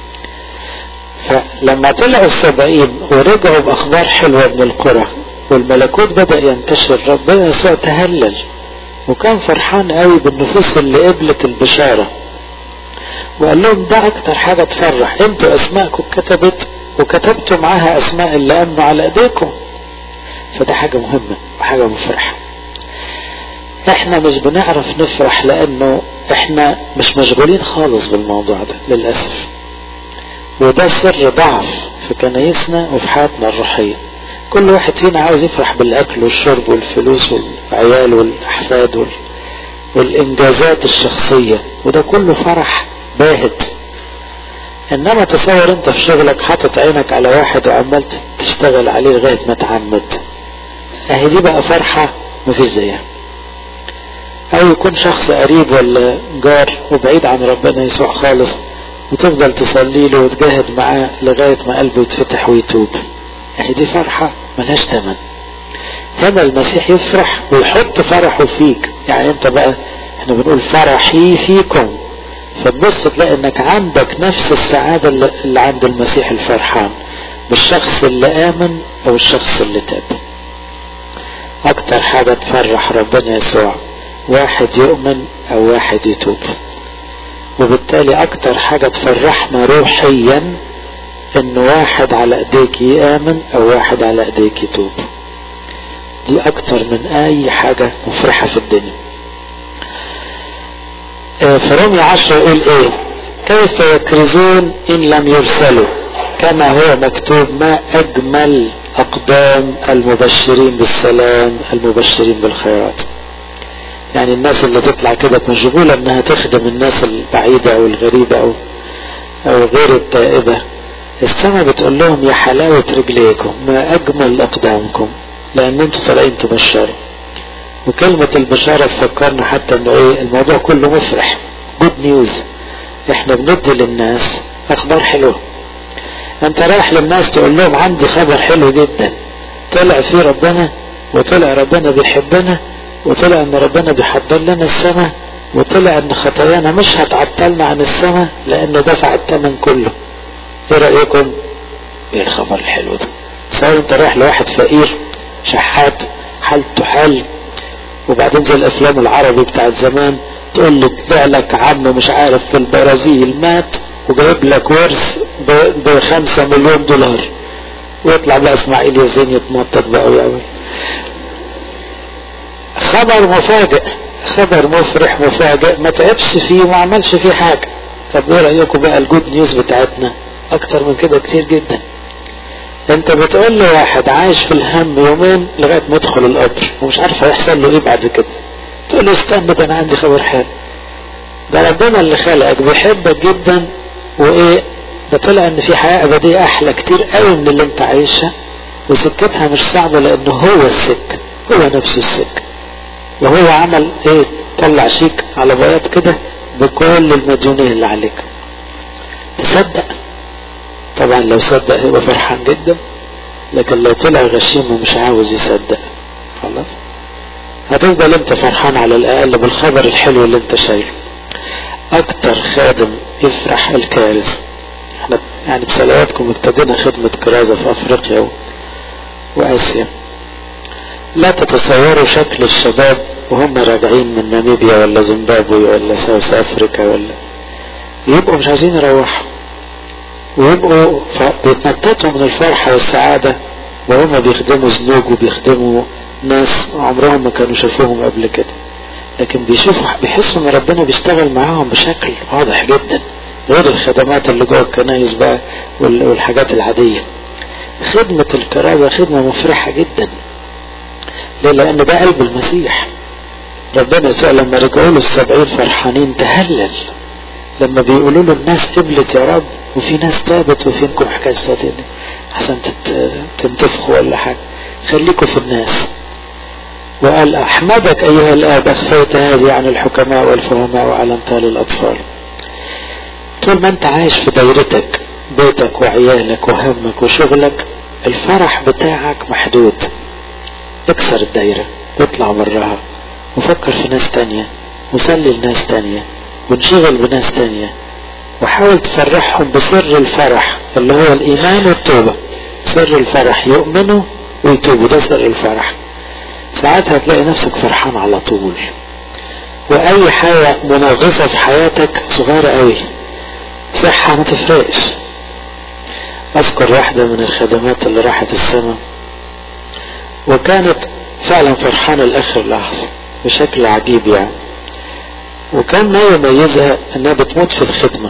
فلما طلعوا السبعين ورجعوا باخبار حلوة من القرى والملكوت بدأ ينتشر، ربنا يسوع تهلل وكان فرحان قوي بالنفوس اللي قبلت البشارة، وقال لهم ده اكتر حاجة تفرح، انتوا اسماءكم كتبت وكتبتوا معاها اسماء اللي امنوا على ايديكم. فده حاجة مهمة وحاجة مفرحة. احنا مش بنعرف نفرح لانه احنا مش مشغولين خالص بالموضوع ده للأسف، وده سر ضعف في كنايسنا وفي حياتنا الروحية. كل واحد فينا عاوز يفرح بالاكل والشرب والفلوس والعيال والاحفاد وال... والانجازات الشخصية، وده كله فرح باهت. انما تصور انت في شغلك حاطط عينك على واحد وعمال تشتغل عليه لغاية ما تعمد، اهي دي بقى فرحة مفيش زيها. او يكون شخص قريب ولا جار وبعيد عن ربنا يسوع خالص، وتفضل تصلي له وتجاهد معاه لغاية ما قلبه يتفتح ويتوب، اهي دي فرحة ملهاش تمن. هنا المسيح يفرح ويحط فرحه فيك. يعني انت بقى احنا بنقول فرحي فيكم، فتبص تلاقي انك عندك نفس السعادة اللي عند المسيح الفرحان بالشخص اللي آمن او الشخص اللي تاب. اكتر حاجة تفرح ربنا يسوع واحد يؤمن او واحد يتوب، وبالتالي اكتر حاجة تفرحنا روحيا ان واحد على ايديك يآمن او واحد على ايديك يتوب. دي اكتر من اي حاجة مفرحة في الدنيا. في رومية عشرة يقول ايه؟ كيف يكرزون ان لم يرسلوا، كما هو مكتوب ما اجمل اقدام المبشرين بالسلام المبشرين بالخيرات. يعني الناس اللي تطلع كده مشغولة انها تخدم الناس البعيدة او الغريبة او او غير التائبة، السماء بتقول لهم يا حلاوة رجليكم ما اجمل اقدامكم، لان انتوا طالعين تبشروا. وكلمة البشارة تفكرنا حتى انه ايه الموضوع كله مفرح، جود نيوز. احنا بندي للناس اخبار حلوة. انت رايح للناس تقول لهم عندي خبر حلو جدا، طلع فيه ربنا، وطلع ربنا بيحبنا، وطلع ان ربنا بيحضر لنا السماء، وطلع ان خطايانا مش هتعطلنا عن السماء لانه دفع الثمن كله. ايه رأيكم؟ ايه الخبر الحلو ده؟ سواء انت رايح لواحد فقير شحات حالته حال، وبعدين زي الافلام العربي بتاعت زمان تقول له طلع لك عم مش عارف في البرازيل مات وجايب لك ورث بخمسة مليون دولار، ويطلع بقى اسماعيل ياسين يتنطط بقى ويعمل خبر مفاجئ، خبر مفرح مفاجئ ما تعبش فيه وما عملش فيه حاجة. طب ايه رأيكم بقى الجود نيوز بتاعتنا اكتر من كده كتير جدا. انت بتقول له واحد عايش في الهم يومين لغاية ما يدخل القبر ومش عارف هيحصل له ايه بعد كده، تقول له استنى ده انا عندي خبر حلو، ده ربنا اللي خلقك بيحبك جدا، وايه ده طلع ان في حياة ابدية احلى كتير قوي من اللي انت عايشها، وسكتها مش صعبة لانه هو السك، هو نفسه السك، وهو عمل ايه طلع شيك على بياض كده بكل المديونية اللي عليك. تصدق؟ طبعا لو صدق هيبقى فرحان جدا، لكن لو طلع غشيم ومش عاوز يصدق خلاص هتفضل انت فرحان على الاقل بالخبر الحلو اللي انت شايله. اكتر خادم يفرح الكارث. احنا يعني بصلواتكم ابتدينا خدمة كرازة في افريقيا واسيا. لا تتصوروا شكل الشباب وهم راجعين من ناميبيا ولا زيمبابوي ولا ساوث افريكا، ولا يبقوا مش عايزين يروحوا، ويبقوا بيتنططوا من الفرحة والسعادة وهم بيخدموا زنوج وبيخدموا ناس عمرهم ما كانوا شافوهم قبل كده، لكن بيشوفوا بيحسوا ان ربنا بيشتغل معاهم بشكل واضح جدا، غير الخدمات اللي جوه الكنايس بقى والحاجات العادية. خدمة الكرازة خدمة مفرحة جدا. ليه؟ لان ده قلب المسيح. ربنا يسوع لما رجعوا له السبعين فرحانين تهلل لما بيقولوا له الناس قبلت يا رب وفي ناس تابت وفي منكم حكاية صوتين عشان تنتفخوا ولا حاجة، خليكم في الناس. وقال احمدك ايها الاب اخفيت هذه عن الحكماء والفهماء وعلى امثال الاطفال. طول ما انت عايش في دايرتك بيتك وعيالك وهمك وشغلك الفرح بتاعك محدود. اكسر الدايرة واطلع براها وفكر في ناس تانية وسلي لناس تانية وانشغل بناس تانية وحاول تفرحهم بسر الفرح اللي هو الايمان والتوبة. سر الفرح يؤمنوا ويتوبوا، ده سر الفرح. ساعتها هتلاقي نفسك فرحان على طول. واي حاجة منغصة في حياتك صغيرة قوي صحة ما تفرقش. اذكر واحدة من الخدمات اللي راحت السماء وكانت فعلا فرحانة لاخر لحظة بشكل عجيب يعني، وكان ما يميزها انها بتموت في الخدمة.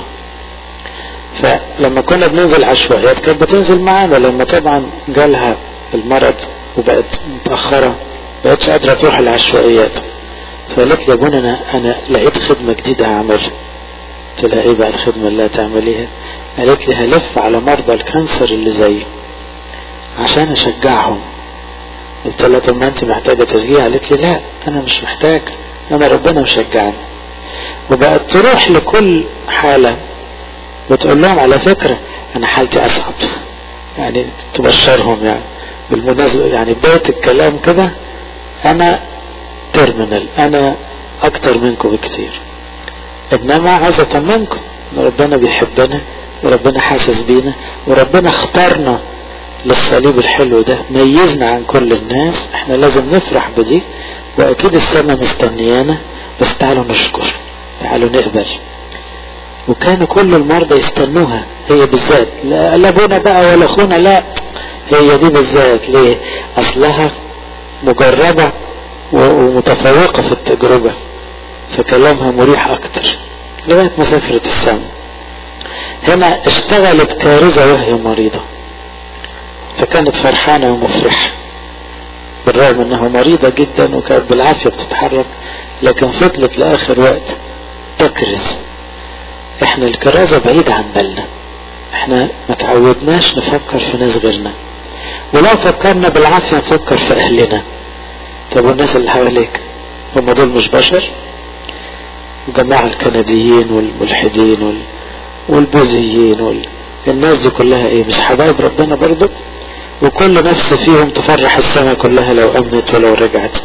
فلما كنا بننزل عشوائيات كانت بتنزل معانا، لما طبعا جالها المرض وبقت متأخرة بقتش قادرة تروح العشوائيات، فقالت لي يا بون انا انا لقيت خدمة جديدة هعملها. قلت لها ايه بقى الخدمة اللي هتعمليها؟ قالت لي هلف على مرضى الكانسر اللي زيي عشان اشجعهم. قلت لها طب ما انت محتاجة تشجيع؟ قالت لي لا انا مش محتاج، انا ربنا مشجعني. وبقت تروح لكل حالة وتقول لهم على فكرة انا حالتي اصعب، يعني تبشرهم يعني بالمناسبة يعني بداية الكلام كده انا تيرمينال، انا اكتر منكم بكتير، انما عايز اطمنكم ان ربنا بيحبنا وربنا حاسس بينا وربنا اختارنا للصليب الحلو ده، ميزنا عن كل الناس. احنا لازم نفرح بدي، واكيد السماء مستنيانا، بس تعالوا نشكر، تعالوا نقبل. وكان كل المرضى يستنوها هي بالذات، لا ابونا بقى ولا اخونا، لا هي دي بالذات. ليه؟ اصلها مجربة ومتفوقة في التجربة، فكلامها مريح اكتر لغاية ما سافرت السماء. هنا اشتغلت كارثة وهي مريضة، فكانت فرحانة ومفرحة بالرغم انها مريضة جدا وكانت بالعافية بتتحرك، لكن فضلت لاخر وقت تكرز. احنا الكرازة بعيد عن بالنا، احنا ما تعودناش نفكر في ناس غيرنا، ولو فكرنا بالعافية نفكر في اهلنا. طب والناس اللي حواليك هم دول مش بشر؟ الجماعة الكنديين والملحدين وال... والبوذيين وال... الناس دي كلها ايه؟ مش حبايب ربنا برضو؟ وكل نفس فيهم تفرح السماء كلها لو امنت ولو رجعت.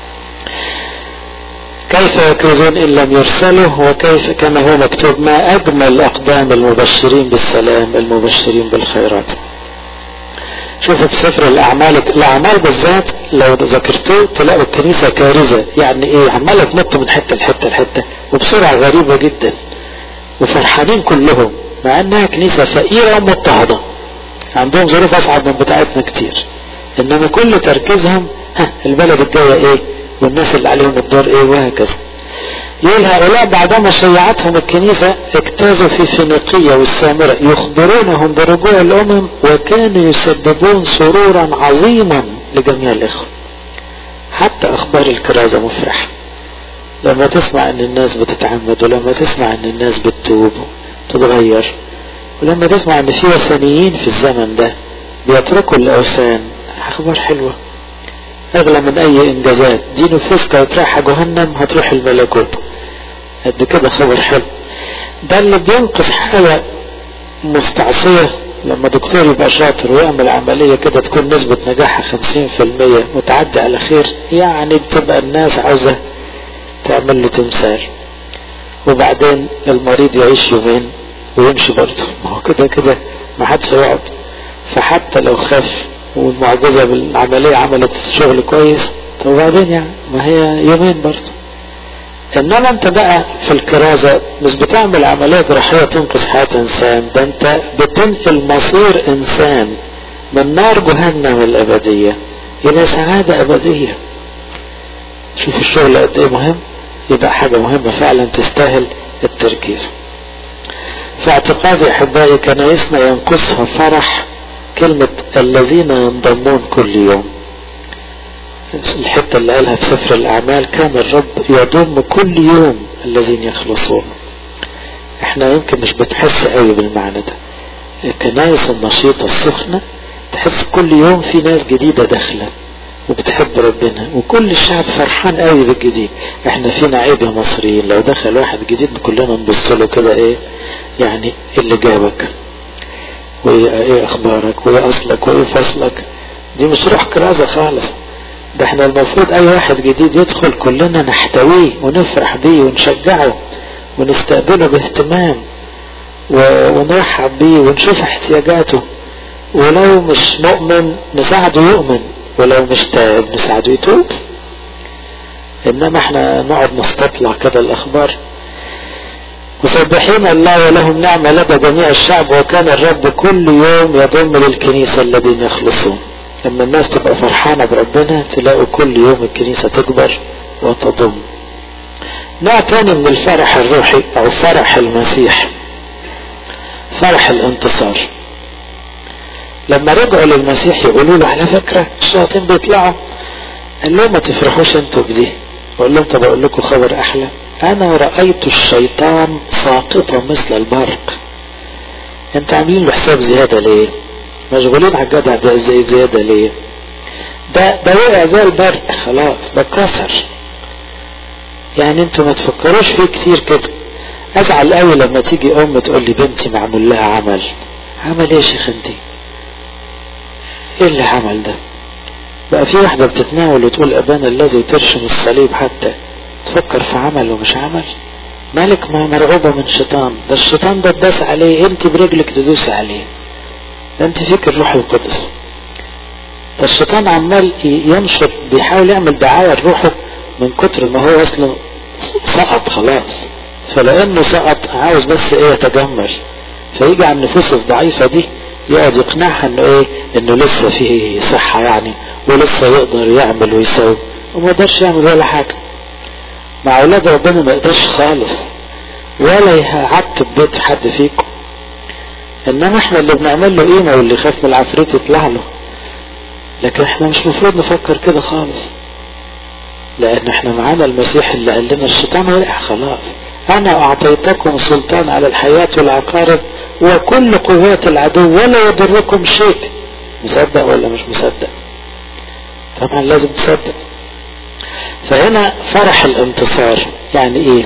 كيف يكرزون ان لم يرسلوا؟ وكيف كما هو مكتوب ما اجمل اقدام المبشرين بالسلام المبشرين بالخيرات. شوفوا في سفر الاعمال، الاعمال بالذات لو ذكرتوه تلاقوا الكنيسة كارثة، يعني ايه؟ عمالة تنط من حتة لحتة لحتة وبسرعة غريبة جدا، وفرحانين كلهم مع انها كنيسة فقيرة ومضطهدة، عندهم ظروف اصعب من بتاعتنا كتير، انما كل تركيزهم ها البلد الجاية ايه والناس اللي عليهم الدور ايه وهكذا. يقول هؤلاء بعدما شيعتهم الكنيسة اجتازوا في فينيقية والسامرة يخبرونهم برجوع الامم، وكانوا يسببون سرورا عظيما لجميع الاخوة. حتى اخبار الكرازة مفرحة لما تسمع ان الناس بتتعمد، ولما تسمع ان الناس بتتوب تتغير، ولما تسمع ان في وثنيين في الزمن ده بيتركوا الاوثان. اخبار حلوة اغلى من اي انجازات، دي نفوس كانت رايحة جهنم هتروح الملكوت. قد كده خبر حلو. ده اللي بينقذ حالة مستعصية لما دكتور يبقى شاطر ويعمل عملية كده تكون نسبة نجاحها خمسين في المية وتعدي على خير، يعني بتبقى الناس عاوزة تعمل له تمثال، وبعدين المريض يعيش يومين ويمشي برضه. ما هو كده كده ما حدش يقعد، فحتى لو خاف والمعجزة بالعملية عملت شغل كويس، طب وبعدين يعني ما هي يومين برضه. انما انت بقى في الكرازة مش بتعمل عملية جراحية تنقذ حياة انسان، ده انت بتنقل مصير انسان من نار جهنم الابدية الى سعادة ابدية. شوف الشغل قد ايه مهم، يبقى حاجة مهمة فعلا تستاهل التركيز. في اعتقادي احبائي كنايسنا ينقصها فرح كلمة الذين ينضمون كل يوم. الحتة اللي قالها في سفر الاعمال كان الرب يضم كل يوم الذين يخلصون. احنا يمكن مش بتحس قوي بالمعنى ده. الكنايس النشيطة السخنة تحس كل يوم في ناس جديدة داخلة وبتحب ربنا، وكل الشعب فرحان قوي بالجديد. احنا فينا عيب يا مصريين، لو دخل واحد جديد كلنا نبص له كده ايه يعني اللي جابك وايه اخبارك وايه اصلك وايه فصلك. دي مش روح كرازة خالص. ده احنا المفروض اي واحد جديد يدخل كلنا نحتويه ونفرح بيه ونشجعه ونستقبله باهتمام ونرحب بيه ونشوف احتياجاته، ولو مش مؤمن نساعده يؤمن، ولو مش تائب نساعده يتوب. انما احنا نقعد نستطلع كده الاخبار. مسبحين الله ولهم نعمة لدى جميع الشعب، وكان الرب كل يوم يضم للكنيسة الذين يخلصون. لما الناس تبقى فرحانة بربنا تلاقوا كل يوم الكنيسة تكبر وتضم. نوع تاني من الفرح الروحي او فرح المسيح، فرح الانتصار. لما رجعوا للمسيح يقولوا له على فكرة الشياطين بيطلعوا، قال لهم ما تفرحوش انتوا بدي. اقول لهم طب اقول لكم خبر احلى، انا رأيت الشيطان ساقطا مثل البرق. انت عاملين له حساب زيادة ليه؟ مشغولين على الجدع ده زي زيادة ليه؟ ده ده وقع زي البرق خلاص، ده اتكسر. يعني انتوا ما تفكروش فيه كتير كده. ازعل قوي لما تيجي ام تقول لي بنتي معمول لها عمل. عمل ايه يا شيخ انتي؟ ايه اللي عمل ده؟ بقى في واحدة بتتناول وتقول أبانا الذي ترشم الصليب، حتى تفكر في عمل ومش عمل. مالك ما مرعوبة من الشيطان؟ ده الشيطان ده اتداس عليه، انت برجلك تدوسي عليه، ده انت فيك الروح القدس. فالشيطان عمال ينشط، بيحاول يعمل دعاية لروحه من كتر ما هو اصلا سقط خلاص. فلانه سقط عاوز بس ايه؟ يتجمل. فيجي على النفوس الضعيفة دي يقعد يقنعها انه ايه؟ انه لسه فيه صحة يعني، ولسه يقدر يعمل ويسوي، وما يقدرش يعمل ولا حاجة. مع اولاد ربنا ما يقدرش خالص، ولا يعتب بيت حد فيكم. انما احنا اللي بنعمل له قيمة، واللي خاف من العفريت يطلع له. لكن احنا مش مفروض نفكر كده خالص، لان احنا معانا المسيح اللي قال لنا الشيطان وقع خلاص. انا اعطيتكم سلطان على الحياة والعقارب وكل قوات العدو ولا يضركم شيء. مصدق ولا مش مصدق؟ طبعا لازم تصدق. فهنا فرح الانتصار يعني ايه؟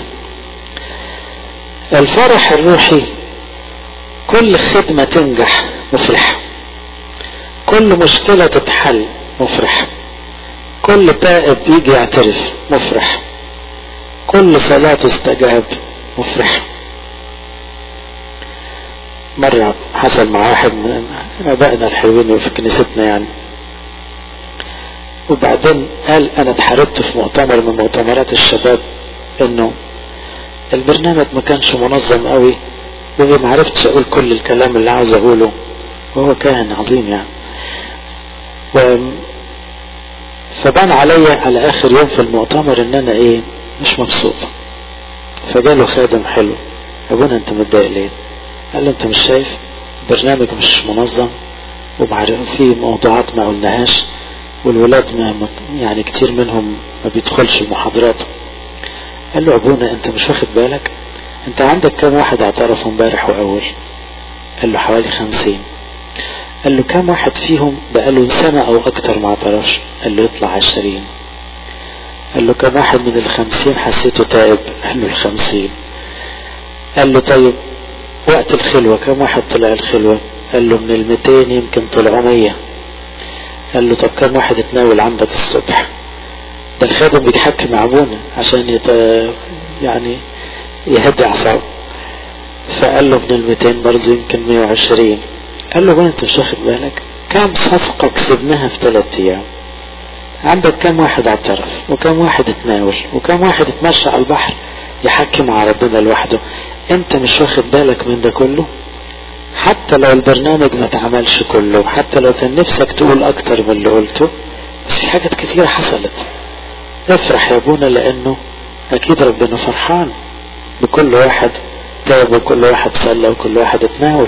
الفرح الروحي كل خدمة تنجح مفرحة، كل مشكلة تتحل مفرحة، كل تائب يجي يعترف مفرح، كل صلاة تستجاب مفرحة. مرة حصل مع واحد من ابائنا الحلوين في كنيستنا يعني، وبعدين قال انا اتحاربت في مؤتمر من مؤتمرات الشباب انه البرنامج ما كانش منظم قوي، وما عرفتش اقول كل الكلام اللي عاوز اقوله، وهو كان عظيم يعني. و فبان عليا على اخر يوم في المؤتمر ان انا ايه؟ مش مبسوط. فجاله خادم حلو، ابونا انت متضايق ليه؟ قال له انت مش شايف برنامج مش منظم، وفي موضوعات ما قلناهاش، والولاد ما يعني كتير منهم ما بيدخلش المحاضرات. قال له ابونا انت مش واخد بالك؟ انت عندك كم واحد اعترف امبارح واول؟ قال له حوالي خمسين. قال له كم واحد فيهم بقاله سنة او اكتر ما اعترفش؟ قال له يطلع عشرين. قال له كم واحد من الخمسين حسيته تائب؟ قال له الخمسين. قال له طيب وقت الخلوة كم واحد طلع الخلوة؟ قال له من المتين يمكن طلعوا مية. قال له طب كم واحد اتناول عندك الصبح؟ ده الخادم بيتحكم مع ابونا عشان يت... يعني يهدي اعصابه. فقال له من المتين برضه يمكن مية وعشرين. قال له بقى انت مش واخد بالك كم صفقة كسبناها في ثلاث ايام؟ عندك كم واحد اعترف، وكم واحد اتناول، وكم واحد اتمشى على البحر يحكي مع ربنا لوحده؟ انت مش واخد بالك من ده كله؟ حتى لو البرنامج ما اتعملش كله، حتى لو كان نفسك تقول اكتر من اللي قلته، بس في حاجات كتير حصلت. افرح يا ابونا، لانه اكيد ربنا فرحان بكل واحد تاب، وكل واحد صلى، وكل واحد اتناول.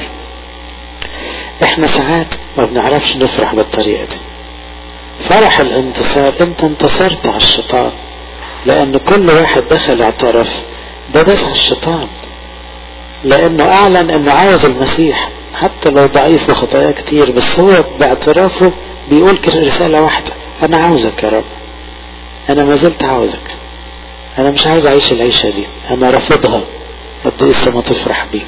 احنا ساعات ما بنعرفش نفرح بالطريقة دي. فرح الانتصار، انت انتصرت على الشيطان، لان كل واحد دخل اعترف ده داس على الشيطان، لانه اعلن انه عاوز المسيح حتى لو ضعيف وخطاياه كتير، بس هو باعترافه بيقول رسالة واحدة: انا عاوزك يا رب، انا ما زلت عاوزك، انا مش عاوز اعيش العيشة دي، انا رافضها. قد ايه السما تفرح بيه،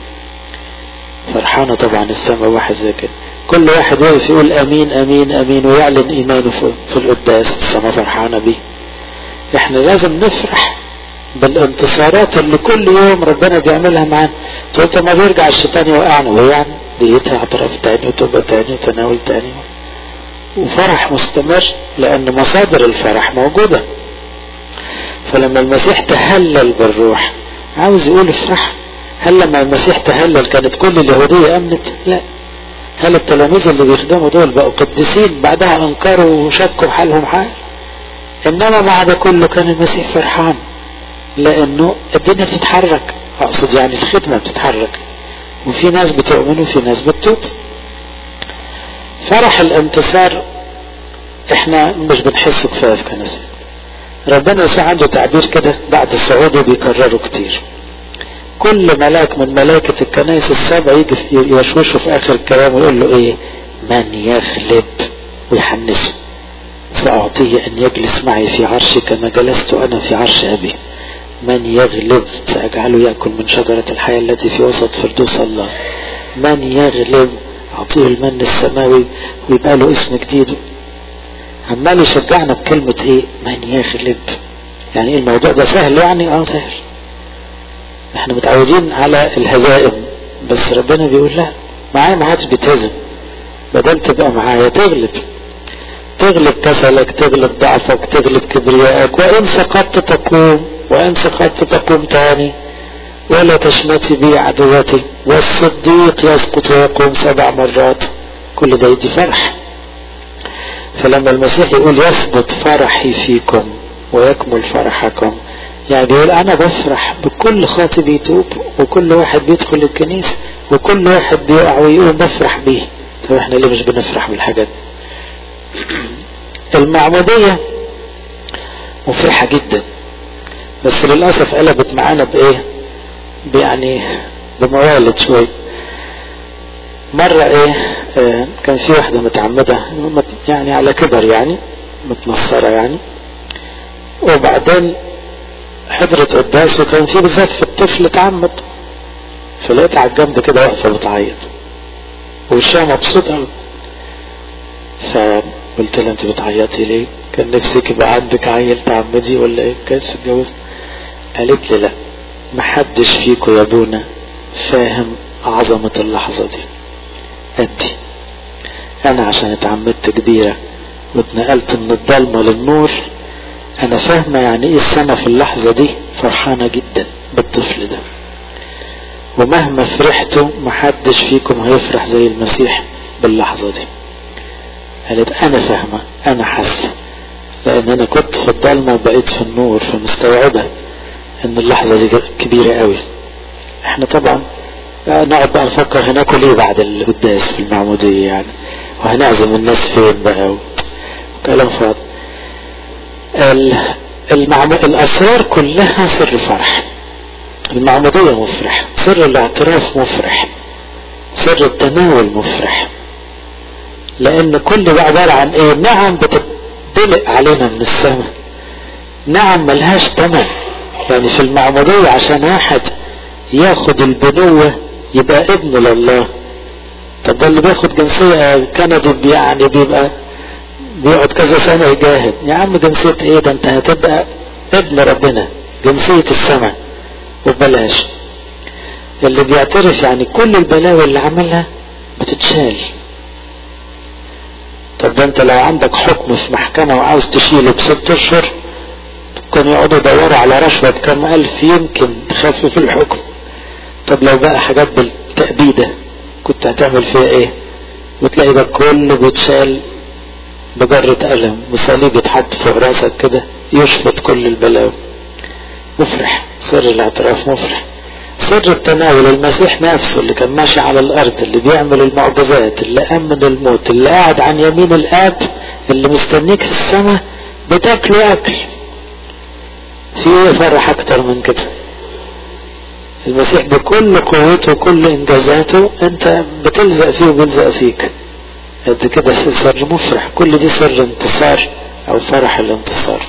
فرحانة طبعا السما واحد زي كده. كل واحد واقف يقول امين امين امين ويعلن ايمانه في القداس، السما فرحانة بيه. احنا لازم نفرح بالانتصارات اللي كل يوم ربنا بيعملها معانا. طب ما بيرجع الشيطان يوقعنا، ويعني ديتها اعتراف تاني وتوبة تاني وتناول تاني، وفرح مستمر، لان مصادر الفرح موجودة. فلما المسيح تهلل بالروح عاوز يقول افرح. هل لما المسيح تهلل كانت كل اليهودية امنت؟ لا. هل التلاميذ اللي بيخدموا دول بقوا قديسين بعدها انكروا وشكوا حالهم حال؟ انما مع ده كله كان المسيح فرحان، لانه الدنيا بتتحرك، اقصد يعني الخدمة بتتحرك، وفي ناس بتؤمن وفي ناس بتتوب. فرح الانتصار احنا مش بنحسه كفاية في كنيسة. ربنا يسوع عنده تعبير كده بعد صعوده بيكرره كتير. كل ملاك من ملائكة الكنائس السبع يجي يشوشه في اخر الكلام ويقول له ايه؟ من يغلب، ويحنسه: سأعطيه ان يجلس معي في عرشي كما جلست انا في عرش ابي. من يغلب سأجعله يأكل من شجرة الحياة التي في وسط فردوس الله. من يغلب أعطيه المن السماوي، ويبقى له اسم جديد. عمال يشجعنا بكلمة ايه؟ من يغلب. يعني ايه الموضوع ده سهل؟ يعني اه سهل، احنا متعودين على الهزائم، بس ربنا بيقول لا، معايا ما عادش بيتهزم، بدل تبقى معايا تغلب، تغلب كسلك، تغلب ضعفك، تغلب كبريائك، وان سقطت تقوم، وان سقطت تقوم تاني، ولا تشمتي بي عدوتي، والصديق يسقط ويقوم سبع مرات. كل ده يدي فرح. فلما المسيح يقول يثبت فرحي فيكم ويكمل فرحكم، يعني بيقول انا بفرح بكل خاطئ بيتوب، وكل واحد بيدخل الكنيسة، وكل واحد بيقع ويقوم بفرح بيه. طب احنا ليه مش بنفرح بالحاجات؟ المعمودية مفرحة جدا، بس للأسف قلبت معانا بايه؟ يعني بموالد شوي. مرة ايه آه كان في واحدة متعمدة يعني على كبر، يعني متنصرة يعني، وبعدين حضرت قداس، وكان في بالذات في الطفل اتعمد، فلقيت على الجنب كده واقفة بتعيط ووشها مبسوط قوي. فقلت لها انت بتعيطي ليه؟ كان نفسك يبقى عندك عيل تعمدي ولا ايه؟ كانتش اتجوزت. قالت لي لا، محدش فيكم يا ابونا فاهم عظمة اللحظة دي قدي. انا عشان اتعمدت كبيرة واتنقلت من الضلمة للنور، انا فاهمة يعني ايه السما في اللحظة دي، فرحانة جدا بالطفل ده، ومهما فرحتوا محدش فيكم هيفرح زي المسيح باللحظة دي. قالت انا فاهمة، انا حاسة، لان انا كنت في الضلمة وبقيت في النور، فمستوعبة ان اللحظة دي كبيرة قوي. احنا طبعا نقعد بقى نفكر هناكل ايه بعد القداس في المعمودية يعني، وهنعزم الناس فين بقى، وكلام فاضي. المعم... الاسرار كلها سر فرح. المعمودية مفرح، سر الاعتراف مفرح، سر التناول مفرح، لان كل ده عبارة عن ايه؟ نعم بتدلق علينا من السماء، نعم ملهاش تمن. يعني في المعمودية عشان واحد ياخد البنوة يبقى ابن لله، طب ده اللي بياخد جنسية كندي يعني بيبقى بيقعد كذا سنة يجاهد. يا عم جنسية ايه ده؟ انت هتبقى ابن ربنا، جنسية السماء وبلاش. اللي بيعترف يعني كل البلاوي اللي عملها بتتشال. طب ده انت لو عندك حكم في محكمة وعاوز تشيله بست اشهر، كانوا يقعدوا يدوروا على رشوة بكم الف يمكن تخفف الحكم. طب لو بقى حاجات بالتأبيدة كنت هتعمل فيها ايه؟ وتلاقي ده كله بيتشال بجرة قلم، وصليب يتحط فوق راسك كده يشفط كل البلاوي. مفرح، سر الاعتراف مفرح. سر التناول المسيح نفسه اللي كان ماشي على الارض، اللي بيعمل المعجزات، اللي امن الموت، اللي قاعد عن يمين الاب، اللي مستنيك في السماء بتاكله اكل. في ايه فرح اكتر من كده؟ المسيح بكل قوته وكل انجازاته انت بتلزق فيه وبيلزق فيك قد كده. سر مفرح، كل دي سر انتصار او فرح الانتصار.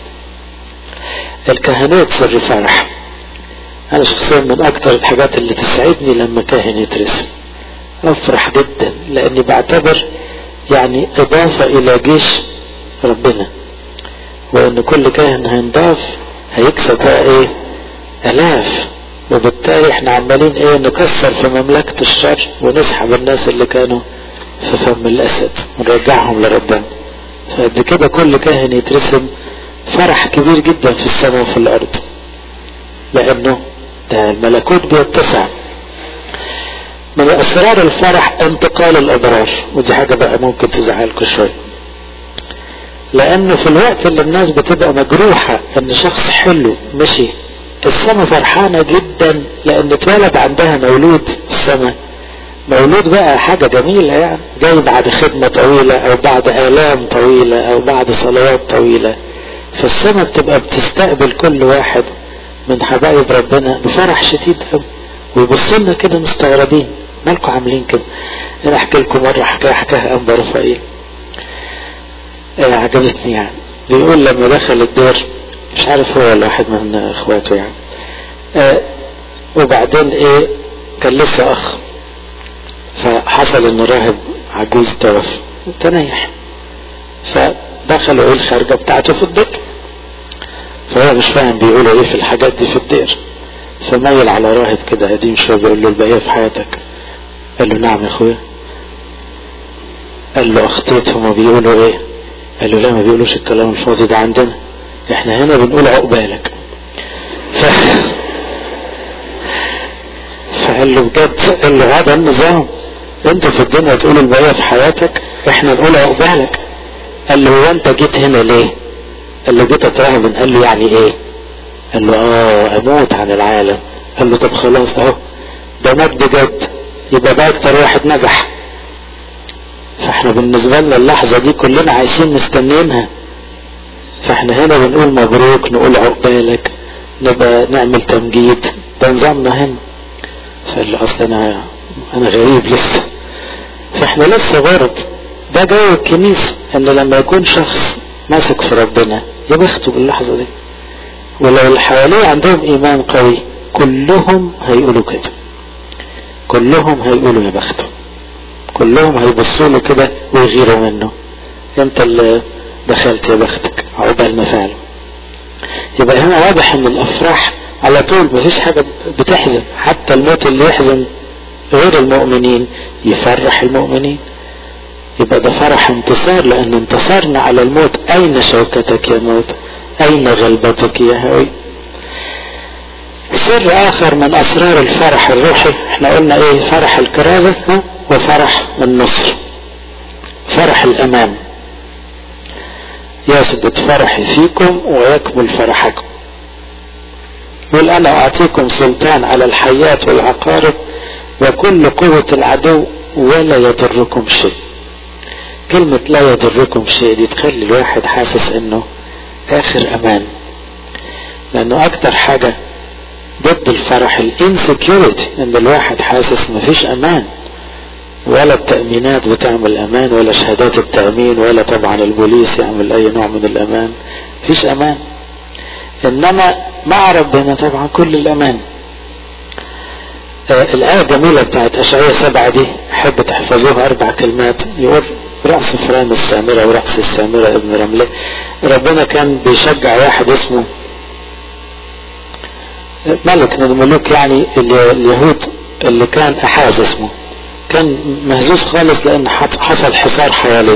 الكهنوت سر فرح. انا شخصيا من اكتر الحاجات اللي تسعدني لما كاهن يترسم، افرح جدا، لاني بعتبر يعني اضافة الى جيش ربنا، وان كل كاهن هينضاف هيكسب بقى ايه؟ الاف. وبالتالي احنا عمالين ايه؟ نكسر في مملكة الشر ونسحب الناس اللي كانوا في فم الاسد ونرجعهم لربنا. فقد كده كل كاهن يترسم فرح كبير جدا في السماء وفي الارض، لانه ده الملكوت بيتسع. من اسرار الفرح انتقال الابرار، ودي حاجة بقى ممكن تزعلكوا شوية، لانه في الوقت اللي الناس بتبقى مجروحة ان شخص حلو مشي، السماء فرحانة جدا لان اتولد عندها مولود في السماء. مولود بقى حاجة جميلة يعني، جاي بعد خدمة طويلة او بعد آلام طويلة او بعد صلوات طويلة. فالسماء بتبقى بتستقبل كل واحد من حبايب ربنا بفرح شديد قوي، ويبصلنا كده مستغربين مالكم عاملين كده. انا احكي لكم مرة حكاية حكاها انبا رفائيل اه عجبتني يعني. بيقول لما دخل الدير، مش عارف هو ولا واحد من اخواته يعني، اه وبعدين ايه كان لسه اخ، فحصل ان راهب عجوز توفى تنيح، دخلوا ايه الخارجة بتاعته في الدير، فهو مش فاهم بيقولوا ايه في الحاجات دي في الدير، فميل على راهب كده قديم شوية بيقول له البقية في حياتك؟ قال له نعم يا اخويا. قال له اخطيت هما بيقولوا ايه؟ قال له لا ما بيقولوش الكلام الفاضي ده عندنا، احنا هنا بنقول عقبالك. ف... فقال له بجد؟ قال له هذا النظام، انتوا في الدنيا تقولوا البقية في حياتك، احنا نقول عقبالك. قال له هو انت جيت هنا ليه؟ قال له جيت اتراهب. قال له يعني ايه؟ قال له اه اموت عن العالم. قال له طب خلاص اهو ده مات بجد، يبقى ده اكتر واحد نجح. فاحنا بالنسبة لنا اللحظة دي كلنا عايشين مستنينها، فاحنا هنا بنقول مبروك، نقول عقبالك، نبقى نعمل تمجيد، ده نظامنا هنا. فقال له اصل انا انا غريب لسه، فاحنا لسه غرب. ده جو الكنيسة، ان لما يكون شخص ماسك في ربنا يبخته باللحظة دي، ولو اللي حواليه عندهم ايمان قوي كلهم هيقولوا كده، كلهم هيقولوا يا بخته، كلهم هيبصوا له كده ويغيروا منه، انت اللي دخلت يا بختك عقبالنا فعلا. يبقى هنا واضح ان الافراح على طول مفيش حاجة بتحزن، حتى الموت اللي يحزن غير المؤمنين يفرح المؤمنين. يبقى ده فرح انتصار، لان انتصرنا على الموت. اين شوكتك يا موت؟ اين غلبتك يا هوي؟ سر اخر من اسرار الفرح الروحي، احنا قلنا ايه؟ فرح الكرازة وفرح النصر. فرح الامان، يثبت فرحي فيكم ويكمل فرحكم. يقول انا اعطيكم سلطان على الحيات والعقارب وكل قوة العدو ولا يضركم شيء. كلمة لا يضركم شيء دي تخلي الواحد حاسس انه اخر امان، لانه اكتر حاجة ضد الفرح الانسكيورتي، ان الواحد حاسس مفيش امان، ولا التأمينات بتعمل امان، ولا شهادات التأمين، ولا طبعا البوليس يعمل اي نوع من الامان، مفيش امان. انما مع ربنا طبعا كل الامان. آه الآية الجميلة بتاعت أشعياء سبعة دي أحب تحفظوها، أربع كلمات. يقول رأس فرام السامرة ورأس السامرة ابن رملة. ربنا كان بيشجع واحد اسمه ملك من الملوك يعني اليهود، اللي كان أحاز اسمه، كان مهزوز خالص لأن حصل حصار حواليه.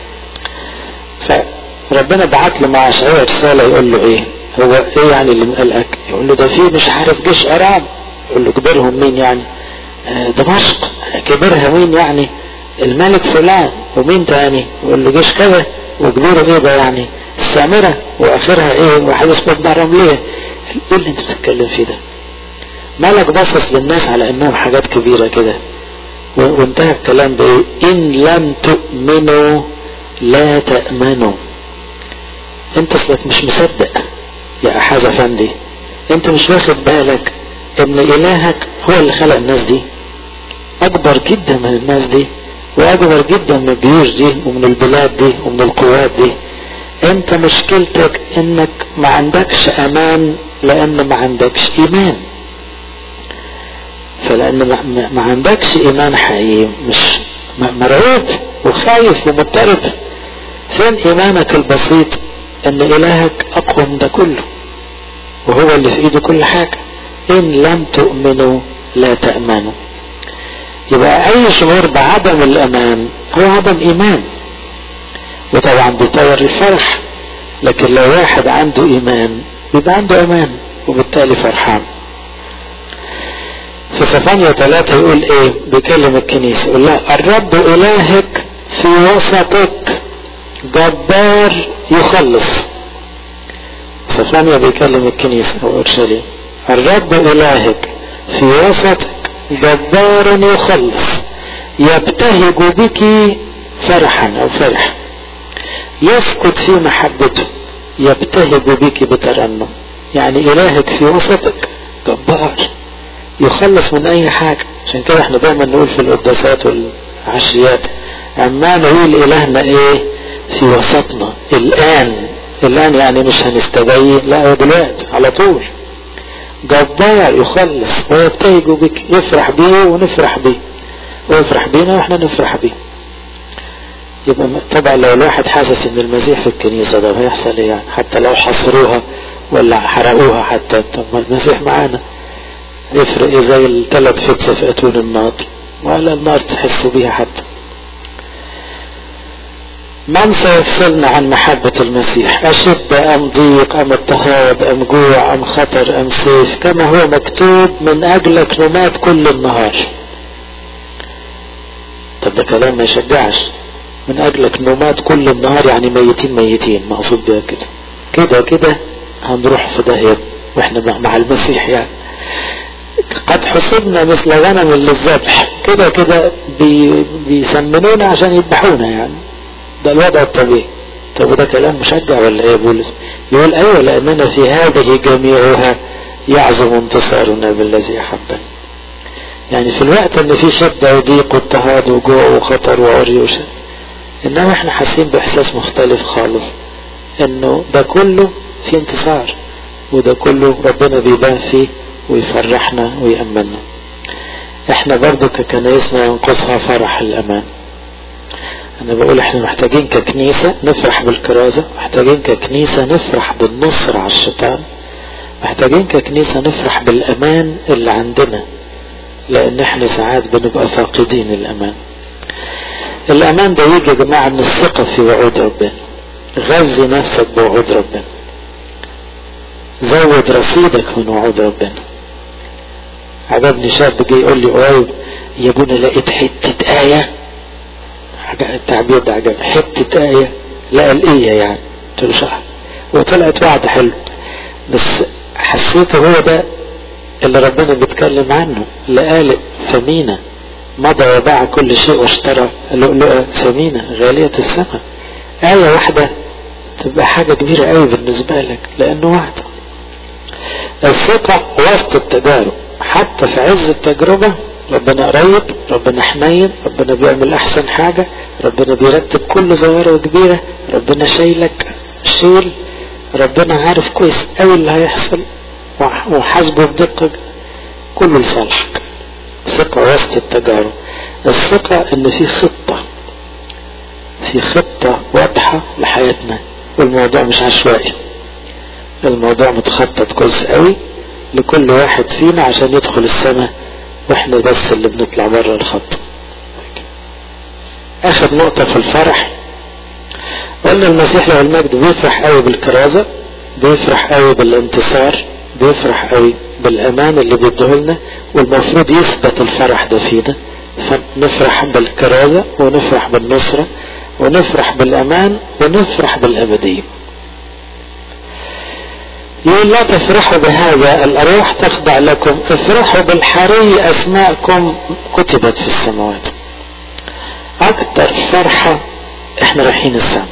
فربنا بعت له مع أشعياء رسالة يقول له إيه هو إيه يعني اللي مقلقك؟ يقول له ده فيه مش عارف جيش أرام. يقول له كبرهم مين يعني؟ آه دمشق. كبرها مين يعني؟ الملك فلان. ومين تاني؟ يقول له جيش كذا. وكبيره ايه بقى يعني؟ السامرة. واخرها ايه؟ واحد اسمه ابن رملية. ايه اللي انت بتتكلم فيه ده؟ ملك باصص للناس على انهم حاجات كبيرة كده، وانتهى الكلام بايه؟ ان لم تؤمنوا لا تأمنوا. انت اصلك مش مصدق يا احاز افندي، انت مش واخد بالك ان الهك هو اللي خلق الناس دي، اكبر جدا من الناس دي، واكبر جدا من الجيوش دي ومن البلاد دي ومن القوات دي. انت مشكلتك انك ما عندكش امان، لان ما عندكش ايمان. فلان ما, ما عندكش ايمان حقيقي، مش مرعوب وخايف ومضطرب. فين ايمانك البسيط ان الهك اقوى من ده كله، وهو اللي في ايده كل حاجة. ان لم تؤمنوا لا تأمنوا. يبقى اي شعور بعدم الامان هو عدم ايمان، وطبعا بيطور الفرح. لكن لو واحد عنده ايمان يبقى عنده امان وبالتالي فرحان. في صفانيا ثلاثة يقول ايه؟ بيكلم الكنيسة يقول لها الرب الهك في وسطك جبار يخلص. صفانيا بيكلم الكنيسة وإرشاليم، الرب إلهك في وسطك جبار يخلص يبتهج بك فرحا أو فرح، يسكت في محبته يبتهج بك بترنم. يعني إلهك في وسطك جبار يخلص من أي حاجة. عشان كده احنا دايما نقول في القداسات والعشيات أما نقول إلهنا إيه؟ في وسطنا الآن. الآن يعني مش هنستبين، لا هو دلوقتي على طول. جبار يخلص ويبتهج بك، يفرح بيه ونفرح بيه، ويفرح بينا واحنا نفرح بيه. يبقى طبعا لو الواحد حاسس ان المسيح في الكنيسة ده هيحصل ايه يعني؟ حتى لو حصروها ولا حرقوها حتى، طب ما المسيح معانا، يفرق ايه زي الثلاث فتسة في اتون النار ولا النار تحسوا بيها حتى. من سيفصلنا عن محبة المسيح؟ أشد أم ضيق أم اضطهاد أم جوع أم خطر أم سيف، كما هو مكتوب من أجلك نمات كل النهار. طب ده كلام ما يشجعش، من أجلك نمات كل النهار يعني ميتين ميتين، مقصود بها كده كده كده هنروح في داهية واحنا مع المسيح يعني. قد حسبنا مثل غنم للذبح، كده كده بي بيسمنونا عشان يذبحونا يعني، ده الوضع الطبيعي. طب ده كلام مشجع ولا ايه يا بولس؟ يقول ايوه، لاننا في هذه جميعها يعظم انتصارنا بالذي احبنا. يعني في الوقت ان في شدة وضيق واضطهاد وجوع وخطر وعري وشر، انما احنا حاسين باحساس مختلف خالص، انه ده كله في انتصار، وده كله ربنا بيبان فيه ويفرحنا ويأمننا. احنا برضو ككنايسنا ينقصها فرح الامان. انا بقول احنا محتاجين ككنيسة نفرح بالكرازة، محتاجين ككنيسة نفرح بالنصر على الشيطان، محتاجين ككنيسة نفرح بالامان اللي عندنا، لان احنا ساعات بنبقى فاقدين الامان. الامان ده يجي يا جماعة من الثقة في وعود ربنا. غذي نفسك بوعود ربنا، زود رصيدك من وعود ربنا. عجبني شاب جاي يقول لي قريب يا ابونا لقيت حتة آية، التعبير ده عجبني، حتة آية لا الآية يعني، قلت له صح، وطلعت وعد حلو، بس حسيته هو ده اللي ربنا بيتكلم عنه، لقالق ثمينة مضى وباع كل شيء واشترى لؤلؤة ثمينة غالية الثمن. آية واحدة تبقى حاجة كبيرة قوي بالنسبة لك، لأنه وعد. الثقة وسط التجارب، حتى في عز التجربة ربنا قريب، ربنا حنين، ربنا بيعمل احسن حاجة، ربنا بيرتب كل صغيرة وكبيرة، ربنا شايلك شيل، ربنا عارف كويس قوي اللي هيحصل وحاسبه بدقة، كله لصالحك. ثقة وسط التجارب. الثقة ان في خطة، في خطة واضحة لحياتنا، والموضوع مش عشوائي، الموضوع متخطط كويس قوي لكل واحد فينا عشان يدخل السماء، واحنا بس اللي بنطلع بره الخط. اخر نقطة في الفرح، قلنا المسيح له المجد بيفرح قوي بالكرازة، بيفرح قوي بالانتصار، بيفرح قوي بالامان اللي بيديهولنا، والمفروض يثبت الفرح ده فينا، فنفرح بالكرازة ونفرح بالنصرة ونفرح بالامان ونفرح بالابدية. يقول لا تفرحوا بهذا الأرواح تخضع لكم، افرحوا بالحري أسماءكم كتبت في السماوات. أكتر فرحة احنا رايحين السماء.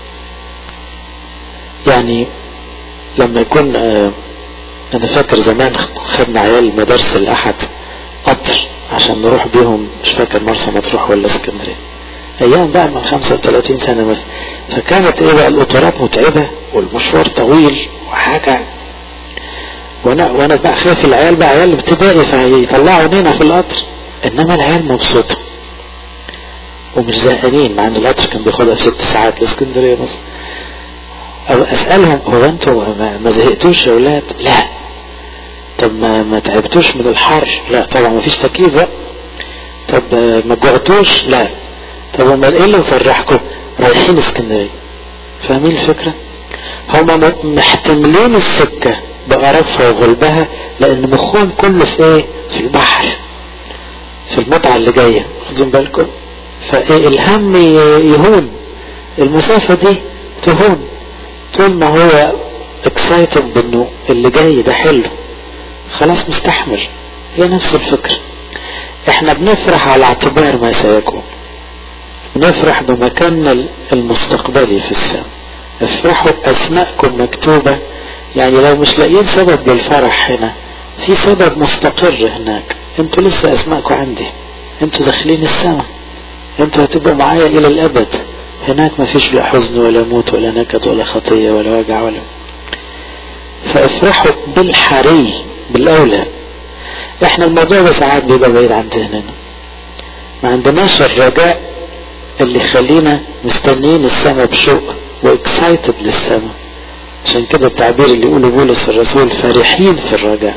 يعني لما يكون اه انا فاكر زمان خدنا عيال مدارس الأحد قطر عشان نروح بيهم، مش فاكر مرسى مطروح ولا اسكندرية، ايام بقى من خمسة وثلاثين سنة مثلا، فكانت ايه بقى القطارات متعبة والمشوار طويل وحاجة، وانا وانا بقى خايف العيال بقى عيال ابتدائي فيطلعوا عينينا في القطر، انما العيال مبسوطة ومش زهقانين، مع ان القطر كان بياخدها في ست ساعات لاسكندرية مثلا. او اسألهم هو انتوا ما زهقتوش يا ولاد؟ لا. طب ما, ما تعبتوش من الحر؟ لا طبعا ما فيش تكييف بقى. طب ما جوعتوش؟ لا. طب امال ايه اللي مفرحكم؟ رايحين اسكندرية. فاهمين الفكرة؟ هما محتملين السكة بقرفها وغلبها، لان مخهم كله في ايه؟ في البحر، في المتعة اللي جاية، خدين بالكم؟ فايه الهم يهون، المسافة دي تهون، طول ما هو اكسايتد بانه اللي جاي ده حلو خلاص مستحمل. هي نفس الفكرة، احنا بنفرح على اعتبار ما سيكون، بنفرح بمكاننا المستقبلي في السماء. افرحوا اسماءكم مكتوبة، يعني لو مش لاقيين سبب للفرح هنا، في سبب مستقر هناك، انتوا لسه اسماءكم عندي، انتوا داخلين السماء، انتوا هتبقوا معايا الى الابد، هناك ما فيش لا حزن ولا موت ولا نكد ولا خطية ولا وجع ولا. فافرحوا بالحري بالاولى. احنا الموضوع ده ساعات بيبقى بعيد عن ذهننا، ما عندناش الرجاء اللي يخلينا مستنيين السماء بشوق واكسايتد للسماء. عشان كده التعبير اللي يقوله بولس الرسول فرحين في الرجاء.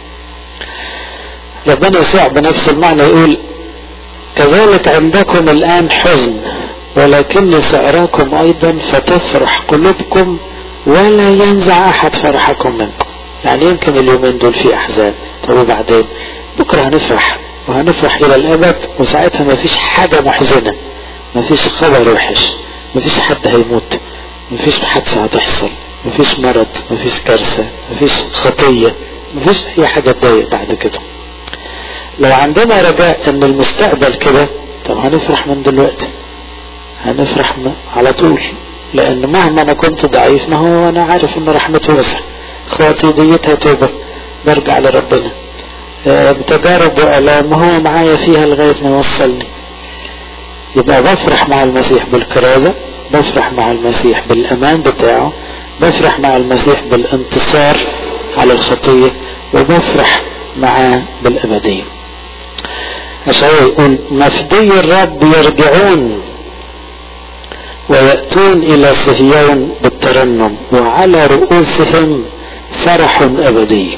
ربنا يسوع بنفس المعنى يقول كذلك عندكم الآن حزن ولكن سأراكم أيضا فتفرح قلوبكم ولا ينزع أحد فرحكم منكم. يعني يمكن اليومين دول في أحزان، طب وبعدين بكرة هنفرح وهنفرح إلى الأبد، وساعتها ما فيش حاجة محزنة، ما فيش خبر وحش، ما فيش حد هيموت، ما فيش حادثة هتحصل، ما فيش مرض، ما فيش كارثة، ما فيش خطية، ما فيش أي حاجة تضايق بعد كده. لو عندنا رجاء ان المستقبل كده، طب هنفرح من دلوقتي، هنفرح على طول، لان مهما انا كنت ضعيف ما هو انا عارف ان رحمته واسعة، خاطئيتها توبة برجع لربنا، اه بتجارب والام هو معايا فيها لغاية ما يوصلني. يبقى بفرح مع المسيح بالكرازة، بفرح مع المسيح بالامان بتاعه، بفرح مع المسيح بالانتصار على الخطية، وبفرح معاه بالابدية. أشعياء يقول مفدي الرب يرجعون ويأتون إلى صهيون بالترنم وعلى رؤوسهم فرح أبدي،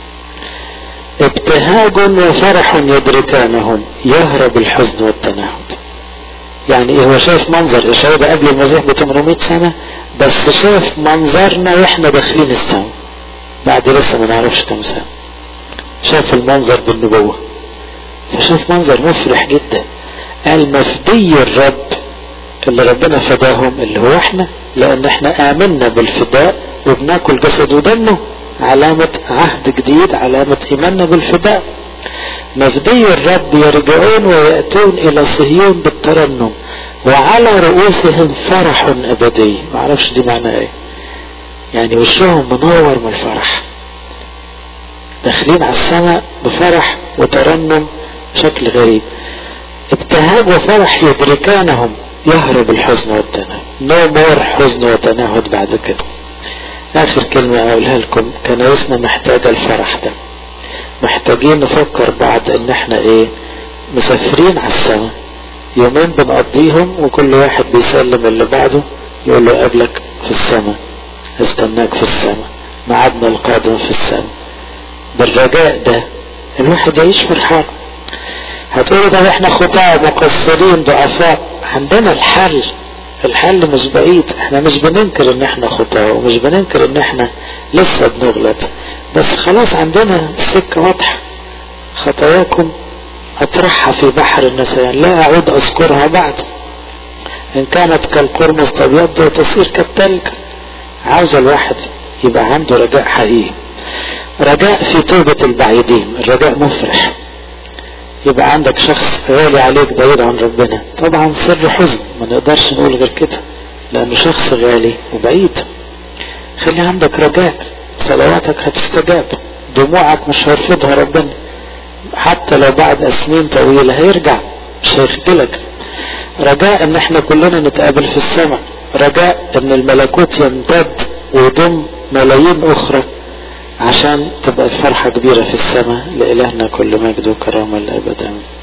ابتهاج وفرح يدركانهم يهرب الحزن والتنهد. يعني ايه؟ هو شايف منظر أشعياء ده قبل المسيح ب ثمانمائة سنة، بس شاف منظرنا واحنا داخلين السماء بعد لسه ما نعرفش كم سنة. شاف المنظر بالنبوة، فشاف منظر مفرح جدا. قال مفدي الرب اللي ربنا فداهم اللي هو احنا، لان احنا امنا بالفداء وبناكل جسد ودمه، علامة عهد جديد، علامة ايماننا بالفداء. مفدي الرب يرجعون ويأتون الى صهيون بالترنم وعلى رؤوسهم فرح ابدي. معرفش دي معنى ايه، يعني وشهم منور من الفرح، داخلين على السماء بفرح وترنم بشكل غريب. ابتهاج وفرح يدركانهم يهرب الحزن والتنهد. نو مور حزن وتنهد بعد كده. اخر كلمة اقولها لكم، كنايسنا محتاجة الفرح ده، محتاجين نفكر بعض ان احنا ايه، مسافرين على السماء، يومين بنقضيهم وكل واحد بيسلم اللي بعده يقول له قبلك في السماء، استناك في السماء، ميعادنا القادم في السماء. بالرجاء ده الواحد يعيش فرحان. هتقولوا ده احنا خطاة مقصرين ضعفاء، عندنا الحل، الحل مش بعيد. احنا مش بننكر ان احنا خطاة ومش بننكر ان احنا لسه بنغلط، بس خلاص عندنا سكة واضحة. خطاياكم اطرحها في بحر النسيان لا اعود اذكرها بعد، ان كانت كالقرمز تبيض وتصير كالتلج. عاوز الواحد يبقى عنده رجاء حقيقي، رجاء في توبة البعيدين. الرجاء مفرح. يبقى عندك شخص غالي عليك بعيد عن ربنا، طبعا سر حزن ما نقدرش نقول غير كده، لانه شخص غالي وبعيد. خلي عندك رجاء، صلواتك هتستجاب، دموعك مش هيرفضها ربنا، حتى لو بعد سنين طويلة هيرجع مش هيخجلك. رجاء ان احنا كلنا نتقابل في السماء، رجاء ان الملكوت يمتد ويضم ملايين اخرى عشان تبقى الفرحة كبيرة في السماء. لإلهنا كل مجد وكرامة للأبد.